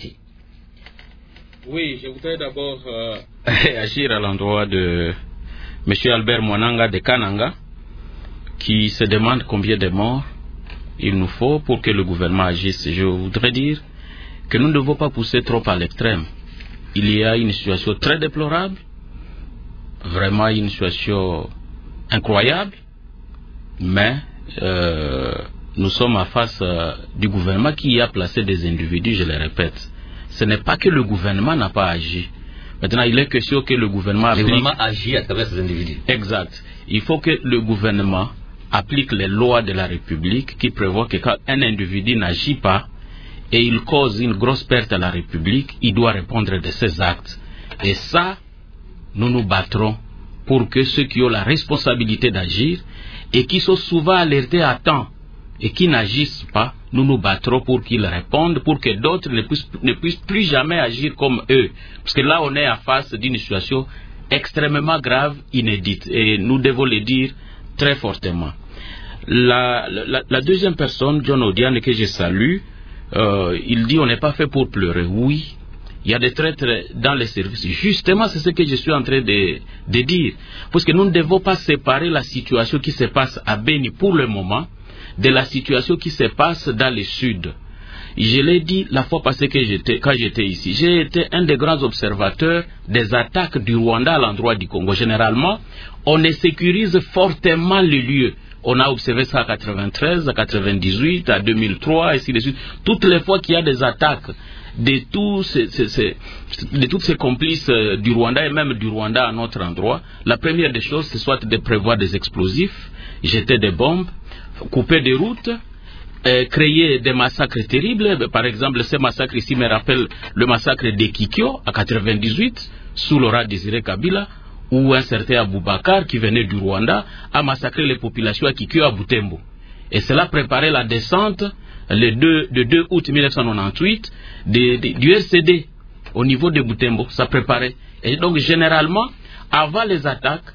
Oui, je voudrais d'abord agir à l'endroit de M. Albert Mwananga de Kananga, qui se demande combien de morts il nous faut pour que le gouvernement agisse. Je voudrais dire que nous ne devons pas pousser trop à l'extrême. Il y a une situation très déplorable, vraiment une situation incroyable, mais nous sommes en face du gouvernement qui a placé des individus, je le répète. Ce n'est pas que le gouvernement n'a pas agi. Maintenant, il est question que le gouvernement agit à travers ces individus. Exact. Il faut que le gouvernement applique les lois de la République qui prévoient que quand un individu n'agit pas et il cause une grosse perte à la République, il doit répondre de ses actes. Et ça, nous nous battrons pour que ceux qui ont la responsabilité d'agir et qui sont souvent alertés à temps et qui n'agissent pas, nous nous battrons pour qu'ils répondent, pour que d'autres ne puissent plus jamais agir comme eux. Parce que là, on est en face d'une situation extrêmement grave, inédite. Et nous devons le dire très fortement. La deuxième personne, John Odiane, que je salue, il dit on n'est pas fait pour pleurer. Oui, il y a des traîtres dans les services. Justement, c'est ce que je suis en train de dire. Parce que nous ne devons pas séparer la situation qui se passe à Beni pour le moment de la situation qui se passe dans le sud. Je l'ai dit la fois passée quand j'étais ici. J'ai été un des grands observateurs des attaques du Rwanda à l'endroit du Congo. Généralement, on sécurise fortement les lieux. On a observé ça à 93, à 98, à 2003, ainsi de suite. Toutes les fois qu'il y a des attaques de toutes ces complices du Rwanda et même du Rwanda à notre endroit, la première des choses, c'est soit de prévoir des explosifs, jeter des bombes, couper des routes, créer des massacres terribles. Par exemple, ce massacre ici me rappelle le massacre de Kikyo à 98 sous Laurent Désiré Kabila, où un certain Aboubakar qui venait du Rwanda a massacré les populations à Kikyo à Butembo. Et cela préparait la descente le 2 août 1998 du RCD au niveau de Butembo. Ça préparait. Et donc généralement, avant les attaques,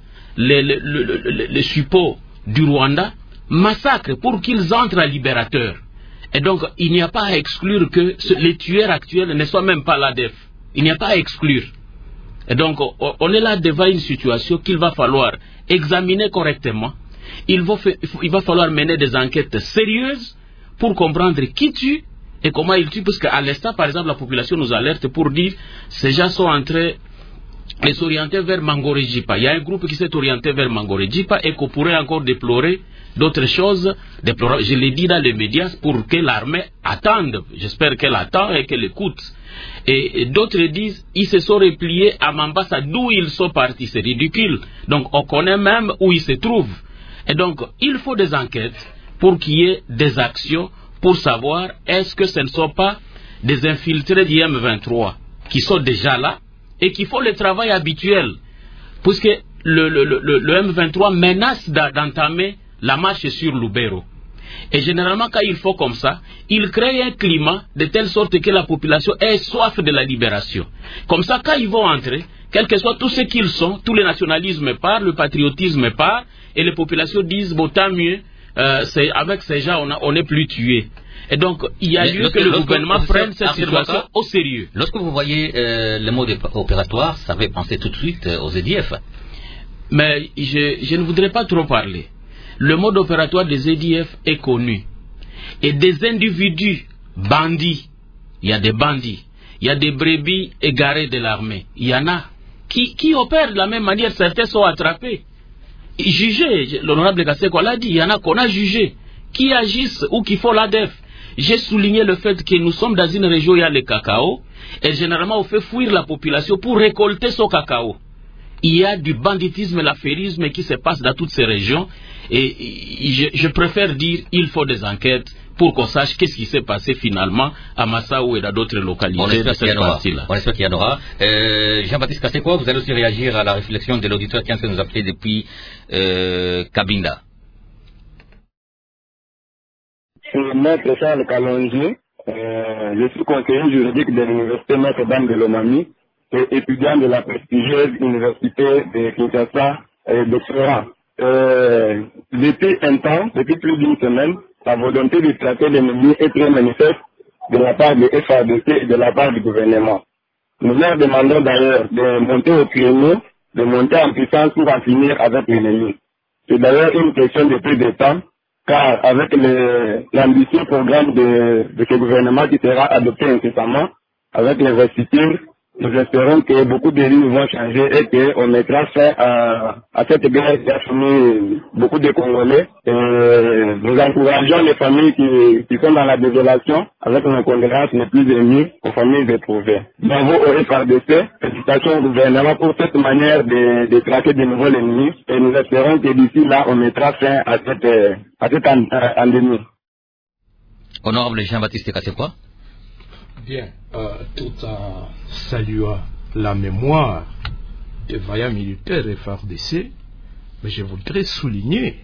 les suppôts du Rwanda massacre pour qu'ils entrent à Libérateur. Et donc, il n'y a pas à exclure que les tueurs actuels ne soient même pas l'ADF. Il n'y a pas à exclure. Et donc, on est là devant une situation qu'il va falloir examiner correctement. Il va falloir mener des enquêtes sérieuses pour comprendre qui tue et comment il tue. Parce qu'à l'instant, par exemple, la population nous alerte pour dire ces gens sont en train de s'orienter vers Mangorejipa. Il y a un groupe qui s'est orienté vers Mangorejipa et qu'on pourrait encore déplorer d'autres choses. Je l'ai dit dans les médias pour que l'armée attende. J'espère qu'elle attend et qu'elle écoute. Et d'autres disent ils se sont repliés à Mambasa, d'où ils sont partis. C'est ridicule. Donc on connaît même où ils se trouvent. Et donc il faut des enquêtes pour qu'il y ait des actions pour savoir est-ce que ce ne sont pas des infiltrés d'IM23 qui sont déjà là et qui font le travail habituel. Puisque le M23 menace d'entamer la marche sur Lubero. Et généralement, quand il faut comme ça, il crée un climat de telle sorte que la population ait soif de la libération. Comme ça, quand ils vont entrer, quel que soit tout ce qu'ils sont, tous les nationalismes partent, le patriotisme part, et les populations disent, bon, tant mieux, avec ces gens, on n'est plus tués. Et donc, il y a lieu que le gouvernement prenne cette situation au sérieux. Lorsque vous voyez le mode opératoire, ça fait penser tout de suite aux EDF. Mais je ne voudrais pas trop parler. Le mode opératoire des EDF est connu. Et des individus bandits, il y a des bandits, il y a des brebis égarés de l'armée. Il y en a qui opèrent de la même manière. Certains sont attrapés, jugés. L'honorable Gasseko l'a dit, il y en a qu'on a jugés, qui agissent ou qui font l'ADEF. J'ai souligné le fait que nous sommes dans une région où il y a le cacao, et généralement on fait fuir la population pour récolter ce cacao. Il y a du banditisme et l'affairisme qui se passe dans toutes ces régions, et je préfère dire il faut des enquêtes pour qu'on sache qu'est-ce qui s'est passé finalement à Massaou et dans d'autres localités de cette partie-là. On espère qu'il y en aura. Jean-Baptiste Kaseko, vous allez aussi réagir à la réflexion de l'auditeur qui nous a appelé depuis Cabinda. Maître Charles Kalonji, je suis conseiller juridique de l'université Notre-Dame de Lomami et étudiant de la prestigieuse université de Kinshasa et doctorat. Depuis un temps, depuis plus d'une semaine, la volonté de traiter l'ennemi est très manifeste de la part de FARDC et de la part du gouvernement. Nous leur demandons d'ailleurs de monter au créneau, de monter en puissance pour en finir avec l'ennemi. C'est d'ailleurs une question de plus de temps, car avec l'ambitieux programme de ce gouvernement qui sera adopté incessamment, avec l'investiture, nous espérons que beaucoup de lignes vont changer et qu'on mettra fin à cette guerre qui a soumis beaucoup de Congolais. Et nous encourageons les familles qui sont dans la désolation avec nos condoléances les plus émues aux familles éprouvées. Bravo au FARDC, félicitations au gouvernement pour cette manière de traquer de nouveaux ennemis et nous espérons que d'ici là on mettra fin à cette endémie. Honorable Jean-Baptiste Kaseko. Bien, tout en saluant la mémoire des vaillants militaires FARDC, mais je voudrais souligner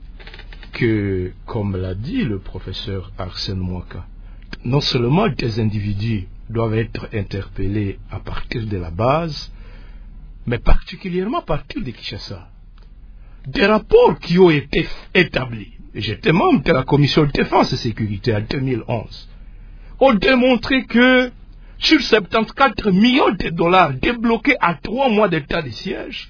que, comme l'a dit le professeur Arsène Mouaka, non seulement des individus doivent être interpellés à partir de la base, mais particulièrement à partir de Kinshasa. Des rapports qui ont été établis, j'étais membre de la commission de défense et sécurité en 2011, ont démontré que sur 74 millions de dollars débloqués à 3 mois d'état de siège,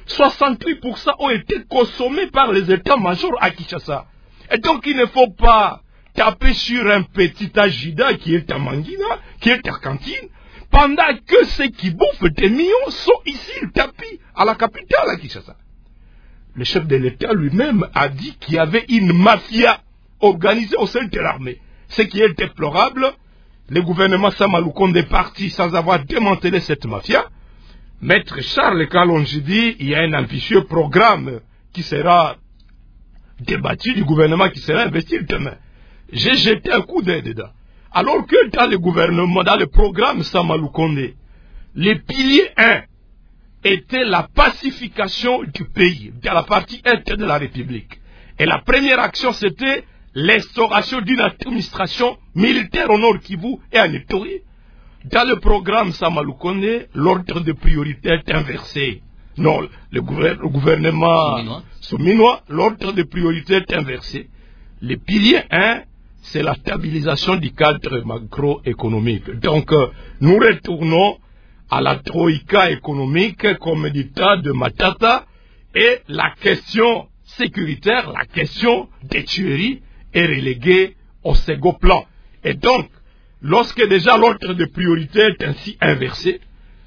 68% ont été consommés par les états-majors à Kinshasa. Et donc il ne faut pas taper sur un petit agida qui est à Mangina, qui est à Cantine, pendant que ceux qui bouffent des millions sont ici le tapis à la capitale à Kinshasa. Le chef de l'État lui-même a dit qu'il y avait une mafia organisée au sein de l'armée. Ce qui est déplorable, le gouvernement Samaloukonde est parti sans avoir démantelé cette mafia. Maître Charles Kalonji dit il y a un ambitieux programme qui sera débattu du gouvernement qui sera investi demain. J'ai jeté un coup d'œil dedans. Alors que dans le gouvernement, dans le programme Samaloukonde, les piliers 1 était la pacification du pays, dans la partie est de la République. Et la première action, c'était l'instauration d'une administration militaire au Nord Kivu et en Ituri. Dans le programme Samaloukonde, l'ordre de priorité est inversé. Non, le gouvernement souminois, l'ordre de priorité est inversé. Le pilier 1, c'est la stabilisation du cadre macroéconomique. Donc, nous retournons à la troïka économique, comme dit de Matata, et la question sécuritaire, la question des tueries est reléguée au second plan. Et donc, lorsque déjà l'ordre de priorité est ainsi inversé,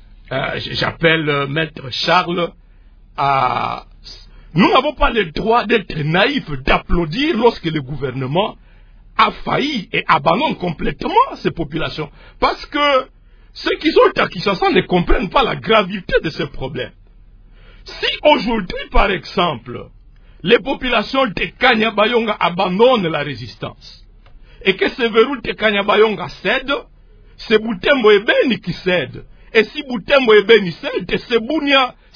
j'appelle Maître Charles à... Nous n'avons pas le droit d'être naïfs, d'applaudir lorsque le gouvernement a failli et abandonne complètement ces populations. Parce que ceux qui sont à Kinshasa ne comprennent pas la gravité de ce problème. Si aujourd'hui, par exemple, les populations de Kanyabayonga abandonnent la résistance, et que ce verrou de Kanyabayonga cède, c'est Butembo et Beni qui cède. Et si Butembo et Beni cède, c'est Bunia,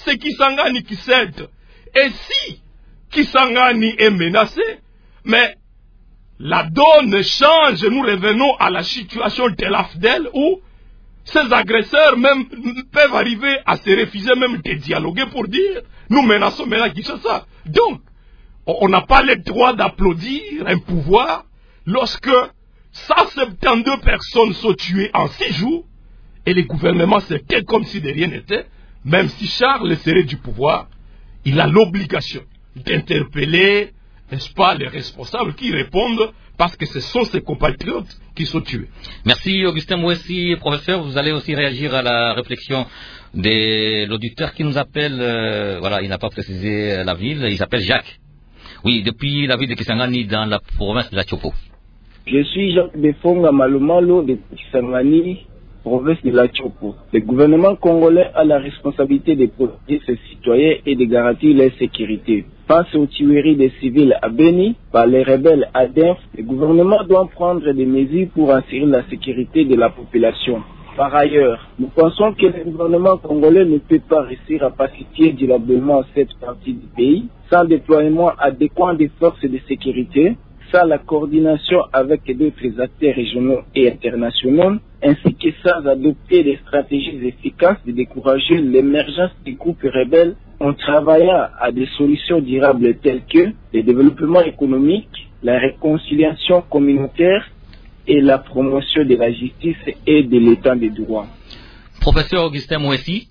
c'est Kisangani qui cède. Et si Kisangani est menacé, mais la donne change, nous revenons à la situation de l'AFDEL où ces agresseurs même peuvent arriver à se refuser même de dialoguer pour dire nous menaçons maintenant Kinshasa. Donc, on n'a pas le droit d'applaudir un pouvoir lorsque 172 personnes sont tuées en 6 jours et le gouvernement c'était comme si de rien n'était. Même si Charles serait du pouvoir, il a l'obligation d'interpeller, n'est-ce pas, les responsables qui répondent parce que ce sont ses compatriotes qui sont tués. Merci Augustin Mouessi, professeur. Vous allez aussi réagir à la réflexion de l'auditeur qui nous appelle, voilà, il n'a pas précisé la ville, il s'appelle Jacques. Oui, depuis la ville de Kisangani dans la province de la Chopo. Je suis Jacques Befonga Malomalo de Kisangani, province de la Chopo. Le gouvernement congolais a la responsabilité de protéger ses citoyens et de garantir leur sécurité. Face aux tueries des civils à Beni par les rebelles à Denf, le gouvernement doit prendre des mesures pour assurer la sécurité de la population. Par ailleurs, nous pensons que le gouvernement congolais ne peut pas réussir à pacifier durablement cette partie du pays sans déploiement adéquat des forces de sécurité, sans la coordination avec d'autres acteurs régionaux et internationaux, ainsi que sans adopter des stratégies efficaces de décourager l'émergence des groupes rebelles en travaillant à des solutions durables telles que le développement économique, la réconciliation communautaire et la promotion de la justice et de l'état de droit. Professeur Augustin Mouessi.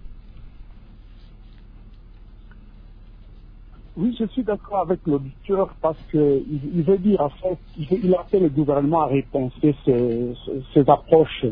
Oui, je suis d'accord avec l'auditeur parce qu'il veut dire, en fait, il appelle le gouvernement à repenser ses approches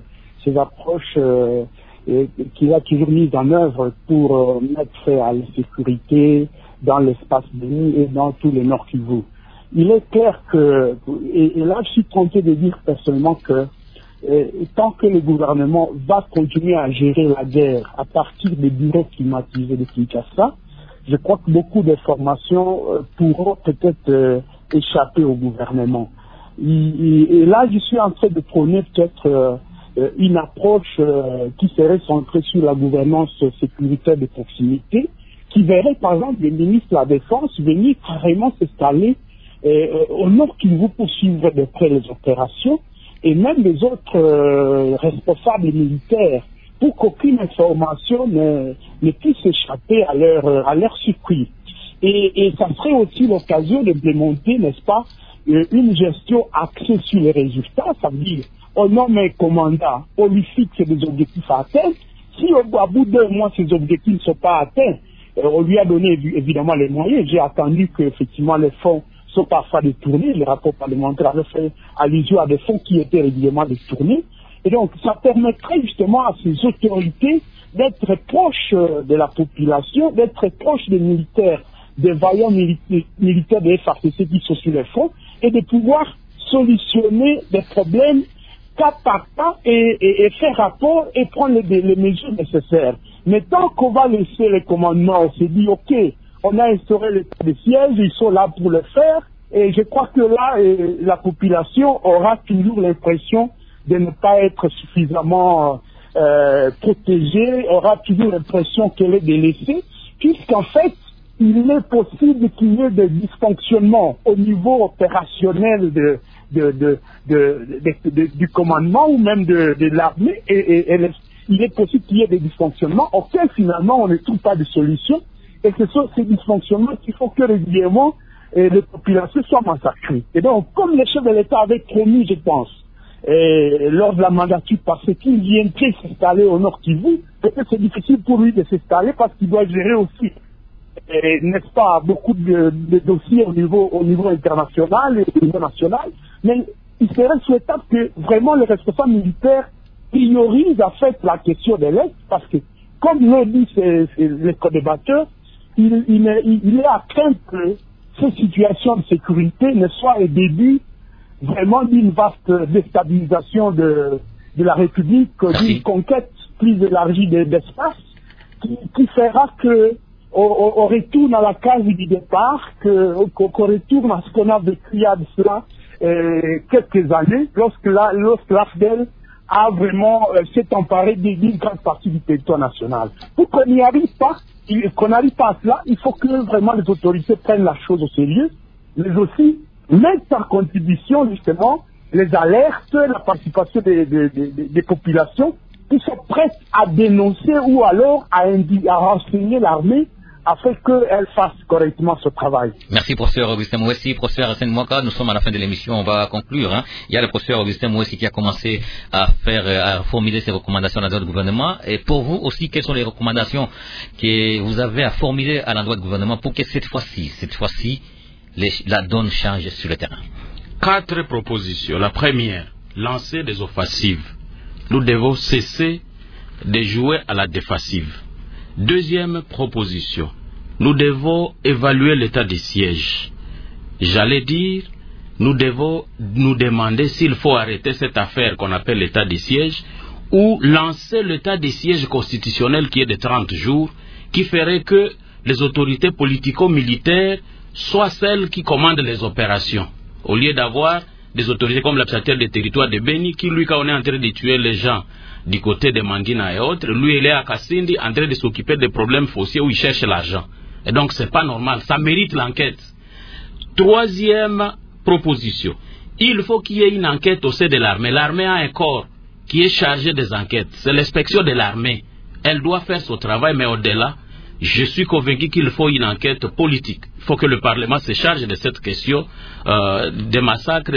qu'il a toujours mises en œuvre pour mettre à la sécurité dans l'espace Beni et dans tout le Nord Kivu. Il est clair que, et là je suis tenté de dire personnellement que tant que le gouvernement va continuer à gérer la guerre à partir des bureaux climatisés de Kinshasa, je crois que beaucoup d'informations pourront peut-être échapper au gouvernement. Et là, je suis en train de prôner peut-être une approche qui serait centrée sur la gouvernance sécuritaire de proximité, qui verrait par exemple le ministre de la Défense venir carrément s'installer au Nord Kivu pour suivre de près les opérations, et même les autres responsables militaires, pour qu'aucune information ne puisse échapper à leur circuit. Et ça serait aussi l'occasion de démonter, n'est-ce pas, une gestion axée sur les résultats, ça veut dire, on nomme un commandant, on lui fixe des objectifs à atteindre. Si au bout d'1 mois, ces objectifs ne sont pas atteints, on lui a donné évidemment les moyens. J'ai attendu qu'effectivement les fonds sont parfois détournés, les rapports parlementaires avaient fait allusion à des fonds qui étaient régulièrement détournés. Et donc, ça permettrait justement à ces autorités d'être proches de la population, d'être proches des militaires, des vaillants militaires des FARDC qui sont sur les fonds, et de pouvoir solutionner des problèmes cas par cas et faire rapport et prendre les mesures nécessaires. Mais tant qu'on va laisser les commandements, on se dit, OK, on a instauré l'état de siège, ils sont là pour le faire, et je crois que là, la population aura toujours l'impression de ne pas être suffisamment protégée, aura toujours l'impression qu'elle est délaissée, puisqu'en fait, il est possible qu'il y ait des dysfonctionnements au niveau opérationnel du commandement ou même de l'armée, et il est possible qu'il y ait des dysfonctionnements auxquels finalement on ne trouve pas de solution, et ce sont ces dysfonctionnements qui font que régulièrement les populations soient massacrées. Et donc, comme les chefs de l'État avaient promis, je pense, lors de la mandature, parce qu'il viendrait s'installer au Nord Kivu, peut-être c'est difficile pour lui de s'installer parce qu'il doit gérer aussi, n'est-ce pas, beaucoup de dossiers au niveau international et au niveau national, mais il serait souhaitable que vraiment les responsables militaires priorisent en fait la question de l'Est, parce que, comme l'ont dit les co-débatteurs, il est à craindre que ces situations de sécurité ne soient le début vraiment d'une vaste déstabilisation de la République, d'une conquête plus élargie d'espace, qui fera que on retourne à la case du départ, qu'on retourne à ce qu'on a vécu il y a de cela quelques années, lorsque l'AFDEL à vraiment s'est emparé d'une grande partie du territoire national. Pour qu'on n'y arrive pas, qu'on n'arrive pas à cela, il faut que vraiment les autorités prennent la chose au sérieux, mais aussi mettre en contribution justement les alertes, la participation des populations qui sont prêtes à dénoncer ou alors à renseigner l'armée afin qu'elle fasse correctement ce travail. Merci, professeur Augustin Mouessi. Professeur Hassan Mouaka, nous sommes à la fin de l'émission, on va conclure. Il y a le professeur Augustin Mouessi qui a commencé à formuler ses recommandations à l'endroit du gouvernement. Et pour vous aussi, quelles sont les recommandations que vous avez à formuler à l'endroit du gouvernement pour que cette fois-ci, la donne change sur le terrain? 4 propositions. La première, lancer des offensives. Nous devons cesser de jouer à la défensive. Deuxième proposition, nous devons évaluer l'état des sièges. J'allais dire, nous devons nous demander s'il faut arrêter cette affaire qu'on appelle l'état des sièges ou lancer l'état des sièges constitutionnel qui est de 30 jours, qui ferait que les autorités politico-militaires soient celles qui commandent les opérations, au lieu d'avoir des autorités comme l'observateur des territoires de Beni, qui lui, quand on est en train de tuer les gens du côté de Mangina et autres, lui il est à Kassindi en train de s'occuper des problèmes fonciers où il cherche l'argent. Et donc c'est pas normal, ça mérite l'enquête. Troisième proposition, il faut qu'il y ait une enquête au sein de l'armée. L'armée a un corps qui est chargé des enquêtes, c'est l'inspection de l'armée. Elle doit faire son travail, mais au-delà, je suis convaincu qu'il faut une enquête politique. Il faut que le Parlement se charge de cette question des massacres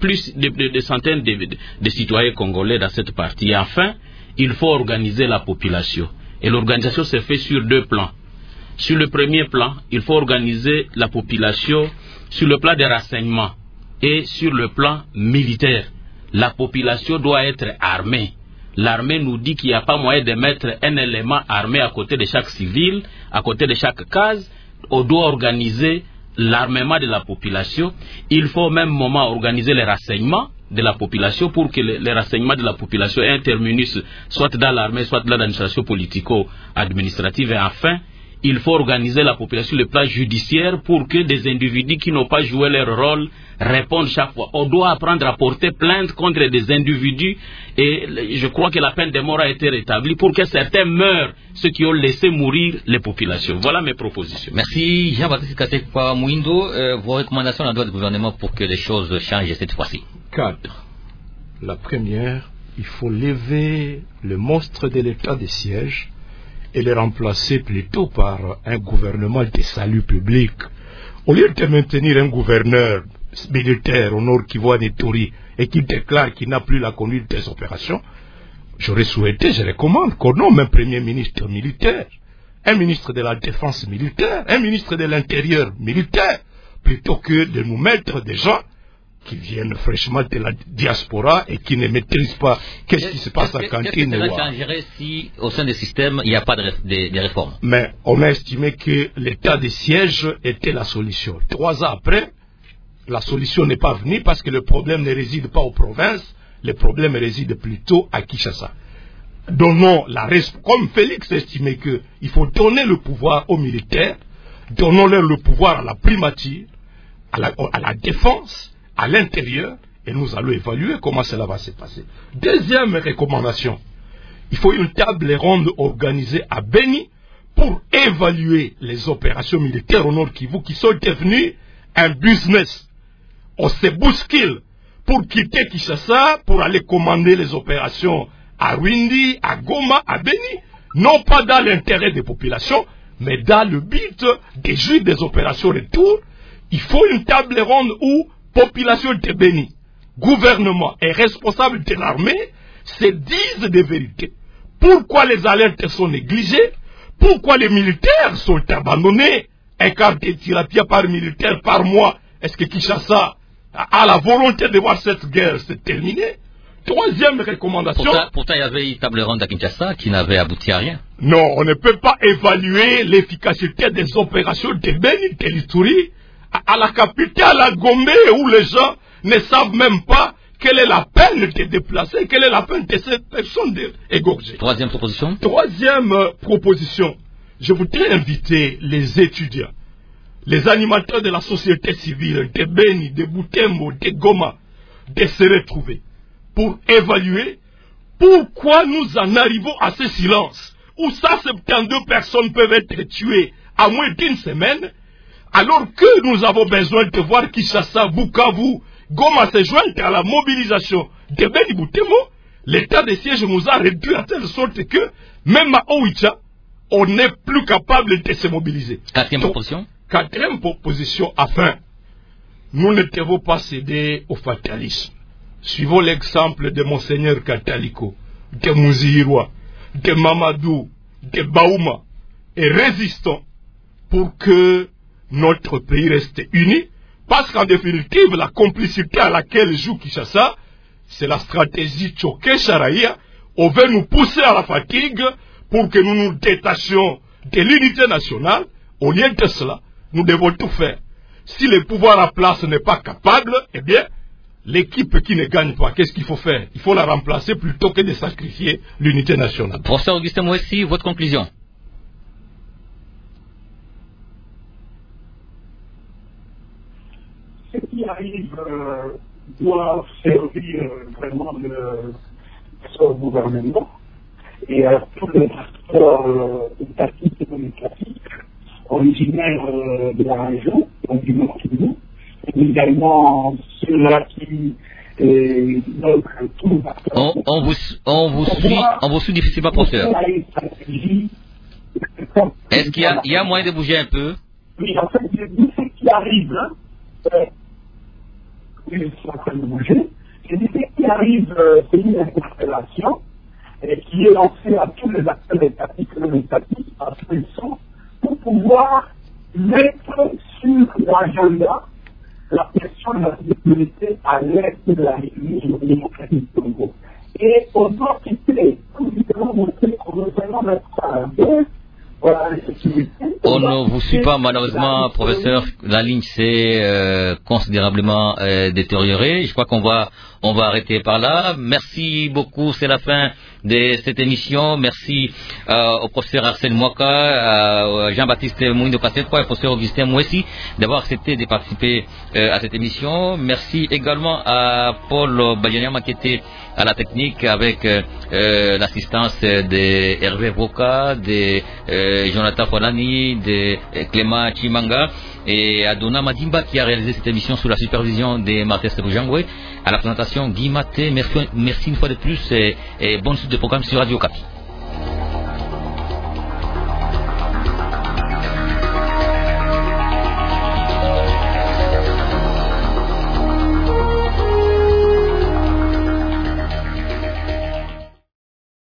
de centaines de citoyens congolais dans cette partie. Et enfin, il faut organiser la population. Et l'organisation se fait sur 2 plans. Sur le premier plan, il faut organiser la population sur le plan des renseignements et sur le plan militaire. La population doit être armée. L'armée nous dit qu'il n'y a pas moyen de mettre un élément armé à côté de chaque civil, à côté de chaque case. On doit organiser l'armement de la population. Il faut au même moment organiser les renseignements de la population pour que les renseignements de la population aient un terminus soit dans l'armée, soit dans l'administration politico-administrative. Et enfin, il faut organiser la population sur le plan judiciaire pour que des individus qui n'ont pas joué leur rôle répondent chaque fois. On doit apprendre à porter plainte contre des individus et je crois que la peine de mort a été rétablie pour que certains meurent, ceux qui ont laissé mourir les populations. Voilà mes propositions. Merci Jean-Baptiste Katekwa Mouindo. Vos recommandations à l'endroit du gouvernement pour que les choses changent cette fois-ci? 4. La première, il faut lever le monstre de l'état de siège et les remplacer plutôt par un gouvernement de salut public. Au lieu de maintenir un gouverneur militaire au nord Kivu des Ituri et qui déclare qu'il n'a plus la conduite des opérations, j'aurais souhaité, je recommande qu'on nomme un premier ministre militaire, un ministre de la défense militaire, un ministre de l'intérieur militaire, plutôt que de nous mettre des gens qui viennent fraîchement de la diaspora et qui ne maîtrisent pas qu'est-ce qui se passe à Kantine. Qu'est-ce que cela changerait si, au sein des systèmes, il n'y a pas de réforme? Mais on a estimé que l'état de siège était la solution. 3 ans après, la solution n'est pas venue parce que le problème ne réside pas aux provinces, le problème réside plutôt à Kinshasa. Donnons comme Félix estimait qu'il faut donner le pouvoir aux militaires, donnons-leur le pouvoir à la primature, à la défense, à l'intérieur, et nous allons évaluer comment cela va se passer. Deuxième recommandation, il faut une table ronde organisée à Beni pour évaluer les opérations militaires au Nord Kivu qui sont devenues un business. On se bouscule pour quitter Kinshasa, pour aller commander les opérations à Rwindi, à Goma, à Beni, non pas dans l'intérêt des populations, mais dans le but de jouir des opérations retour. Il faut une table ronde où population de Beni, gouvernement et responsable de l'armée se disent des vérités. Pourquoi les alertes sont négligées? Pourquoi les militaires sont abandonnés? Un quart de thérapie par militaire par mois. Est-ce que Kinshasa a la volonté de voir cette guerre se terminer? Troisième recommandation. Pourtant, il y avait une table ronde à Kinshasa qui n'avait abouti à rien. Non, on ne peut pas évaluer l'efficacité des opérations de Beni, de l'Ituri, à la capitale, à Gombe, où les gens ne savent même pas quelle est la peine de déplacer, quelle est la peine de cette personne égorgée. Troisième proposition. Troisième proposition. Je voudrais inviter les étudiants, les animateurs de la société civile, de Beni, de Butembo, de Goma, de se retrouver pour évaluer Pourquoi nous en arrivons à ce silence où 172 personnes peuvent être tuées à moins d'une semaine, alors que nous avons besoin de voir Kinshasa, Bukavu, Goma se joindre à la mobilisation de Beni Boutemo? L'état de siège nous a réduit à telle sorte que, même à Oicha, on n'est plus capable de se mobiliser. Quatrième proposition. Quatrième proposition, afin, nous ne devons pas céder au fatalisme. Suivons l'exemple de Monseigneur Kataliko, de Mouzihirwa, de Mamadou, de Baouma, et résistons pour que notre pays reste uni, parce qu'en définitive, la complicité à laquelle joue Kinshasa, c'est la stratégie Tchoké Charaïa. On veut nous pousser à la fatigue pour que nous nous détachions de l'unité nationale. Au lieu de cela, nous devons tout faire. Si le pouvoir à place n'est pas capable, eh bien, l'équipe qui ne gagne pas, qu'est-ce qu'il faut faire? Il faut la remplacer plutôt que de sacrifier l'unité nationale. Professeur Augustin Mouessi, votre conclusion? Ce qui arrive doit servir vraiment son gouvernement et à tous les acteurs étatiques et non étatiques originaires de la région, donc du Nord Kivu, et également ceux-là qui donc tous les acteurs. On vous suit difficilement, professeur. Est-ce qu'il y a moyen de bouger un peu? Oui, en fait, je dis ce qui arrive, ils sont en train de bouger. Je dis ce qui arrive, c'est une interpellation qui est lancée à tous les acteurs étatiques et non étatiques à pression pour pouvoir mettre sur l'agenda la question de la sécurité à l'est de la République démocratique du Congo. Et on doit quitter, pour justement montrer qu'on veut vraiment mettre ça à la baisse. Voilà, on ne vous suit pas malheureusement, professeur. La ligne s'est considérablement détériorée. Je crois qu'on va arrêter par là. Merci beaucoup, c'est la fin de cette émission. Merci au professeur Arsène Mwaka, Jean-Baptiste Mouindo Kassetwa et au professeur Augustin Mouessi d'avoir accepté de participer à cette émission. Merci également à Paul Badianyama qui était à la technique avec l'assistance de Hervé Voka, de Jonathan Folani, de Clément Chimanga et à Dona Madimba qui a réalisé cette émission sous la supervision de Martin Sebujangwe. À la présentation, Guy Maté, merci une fois de plus et bonne suite de programme sur Radio Okapi.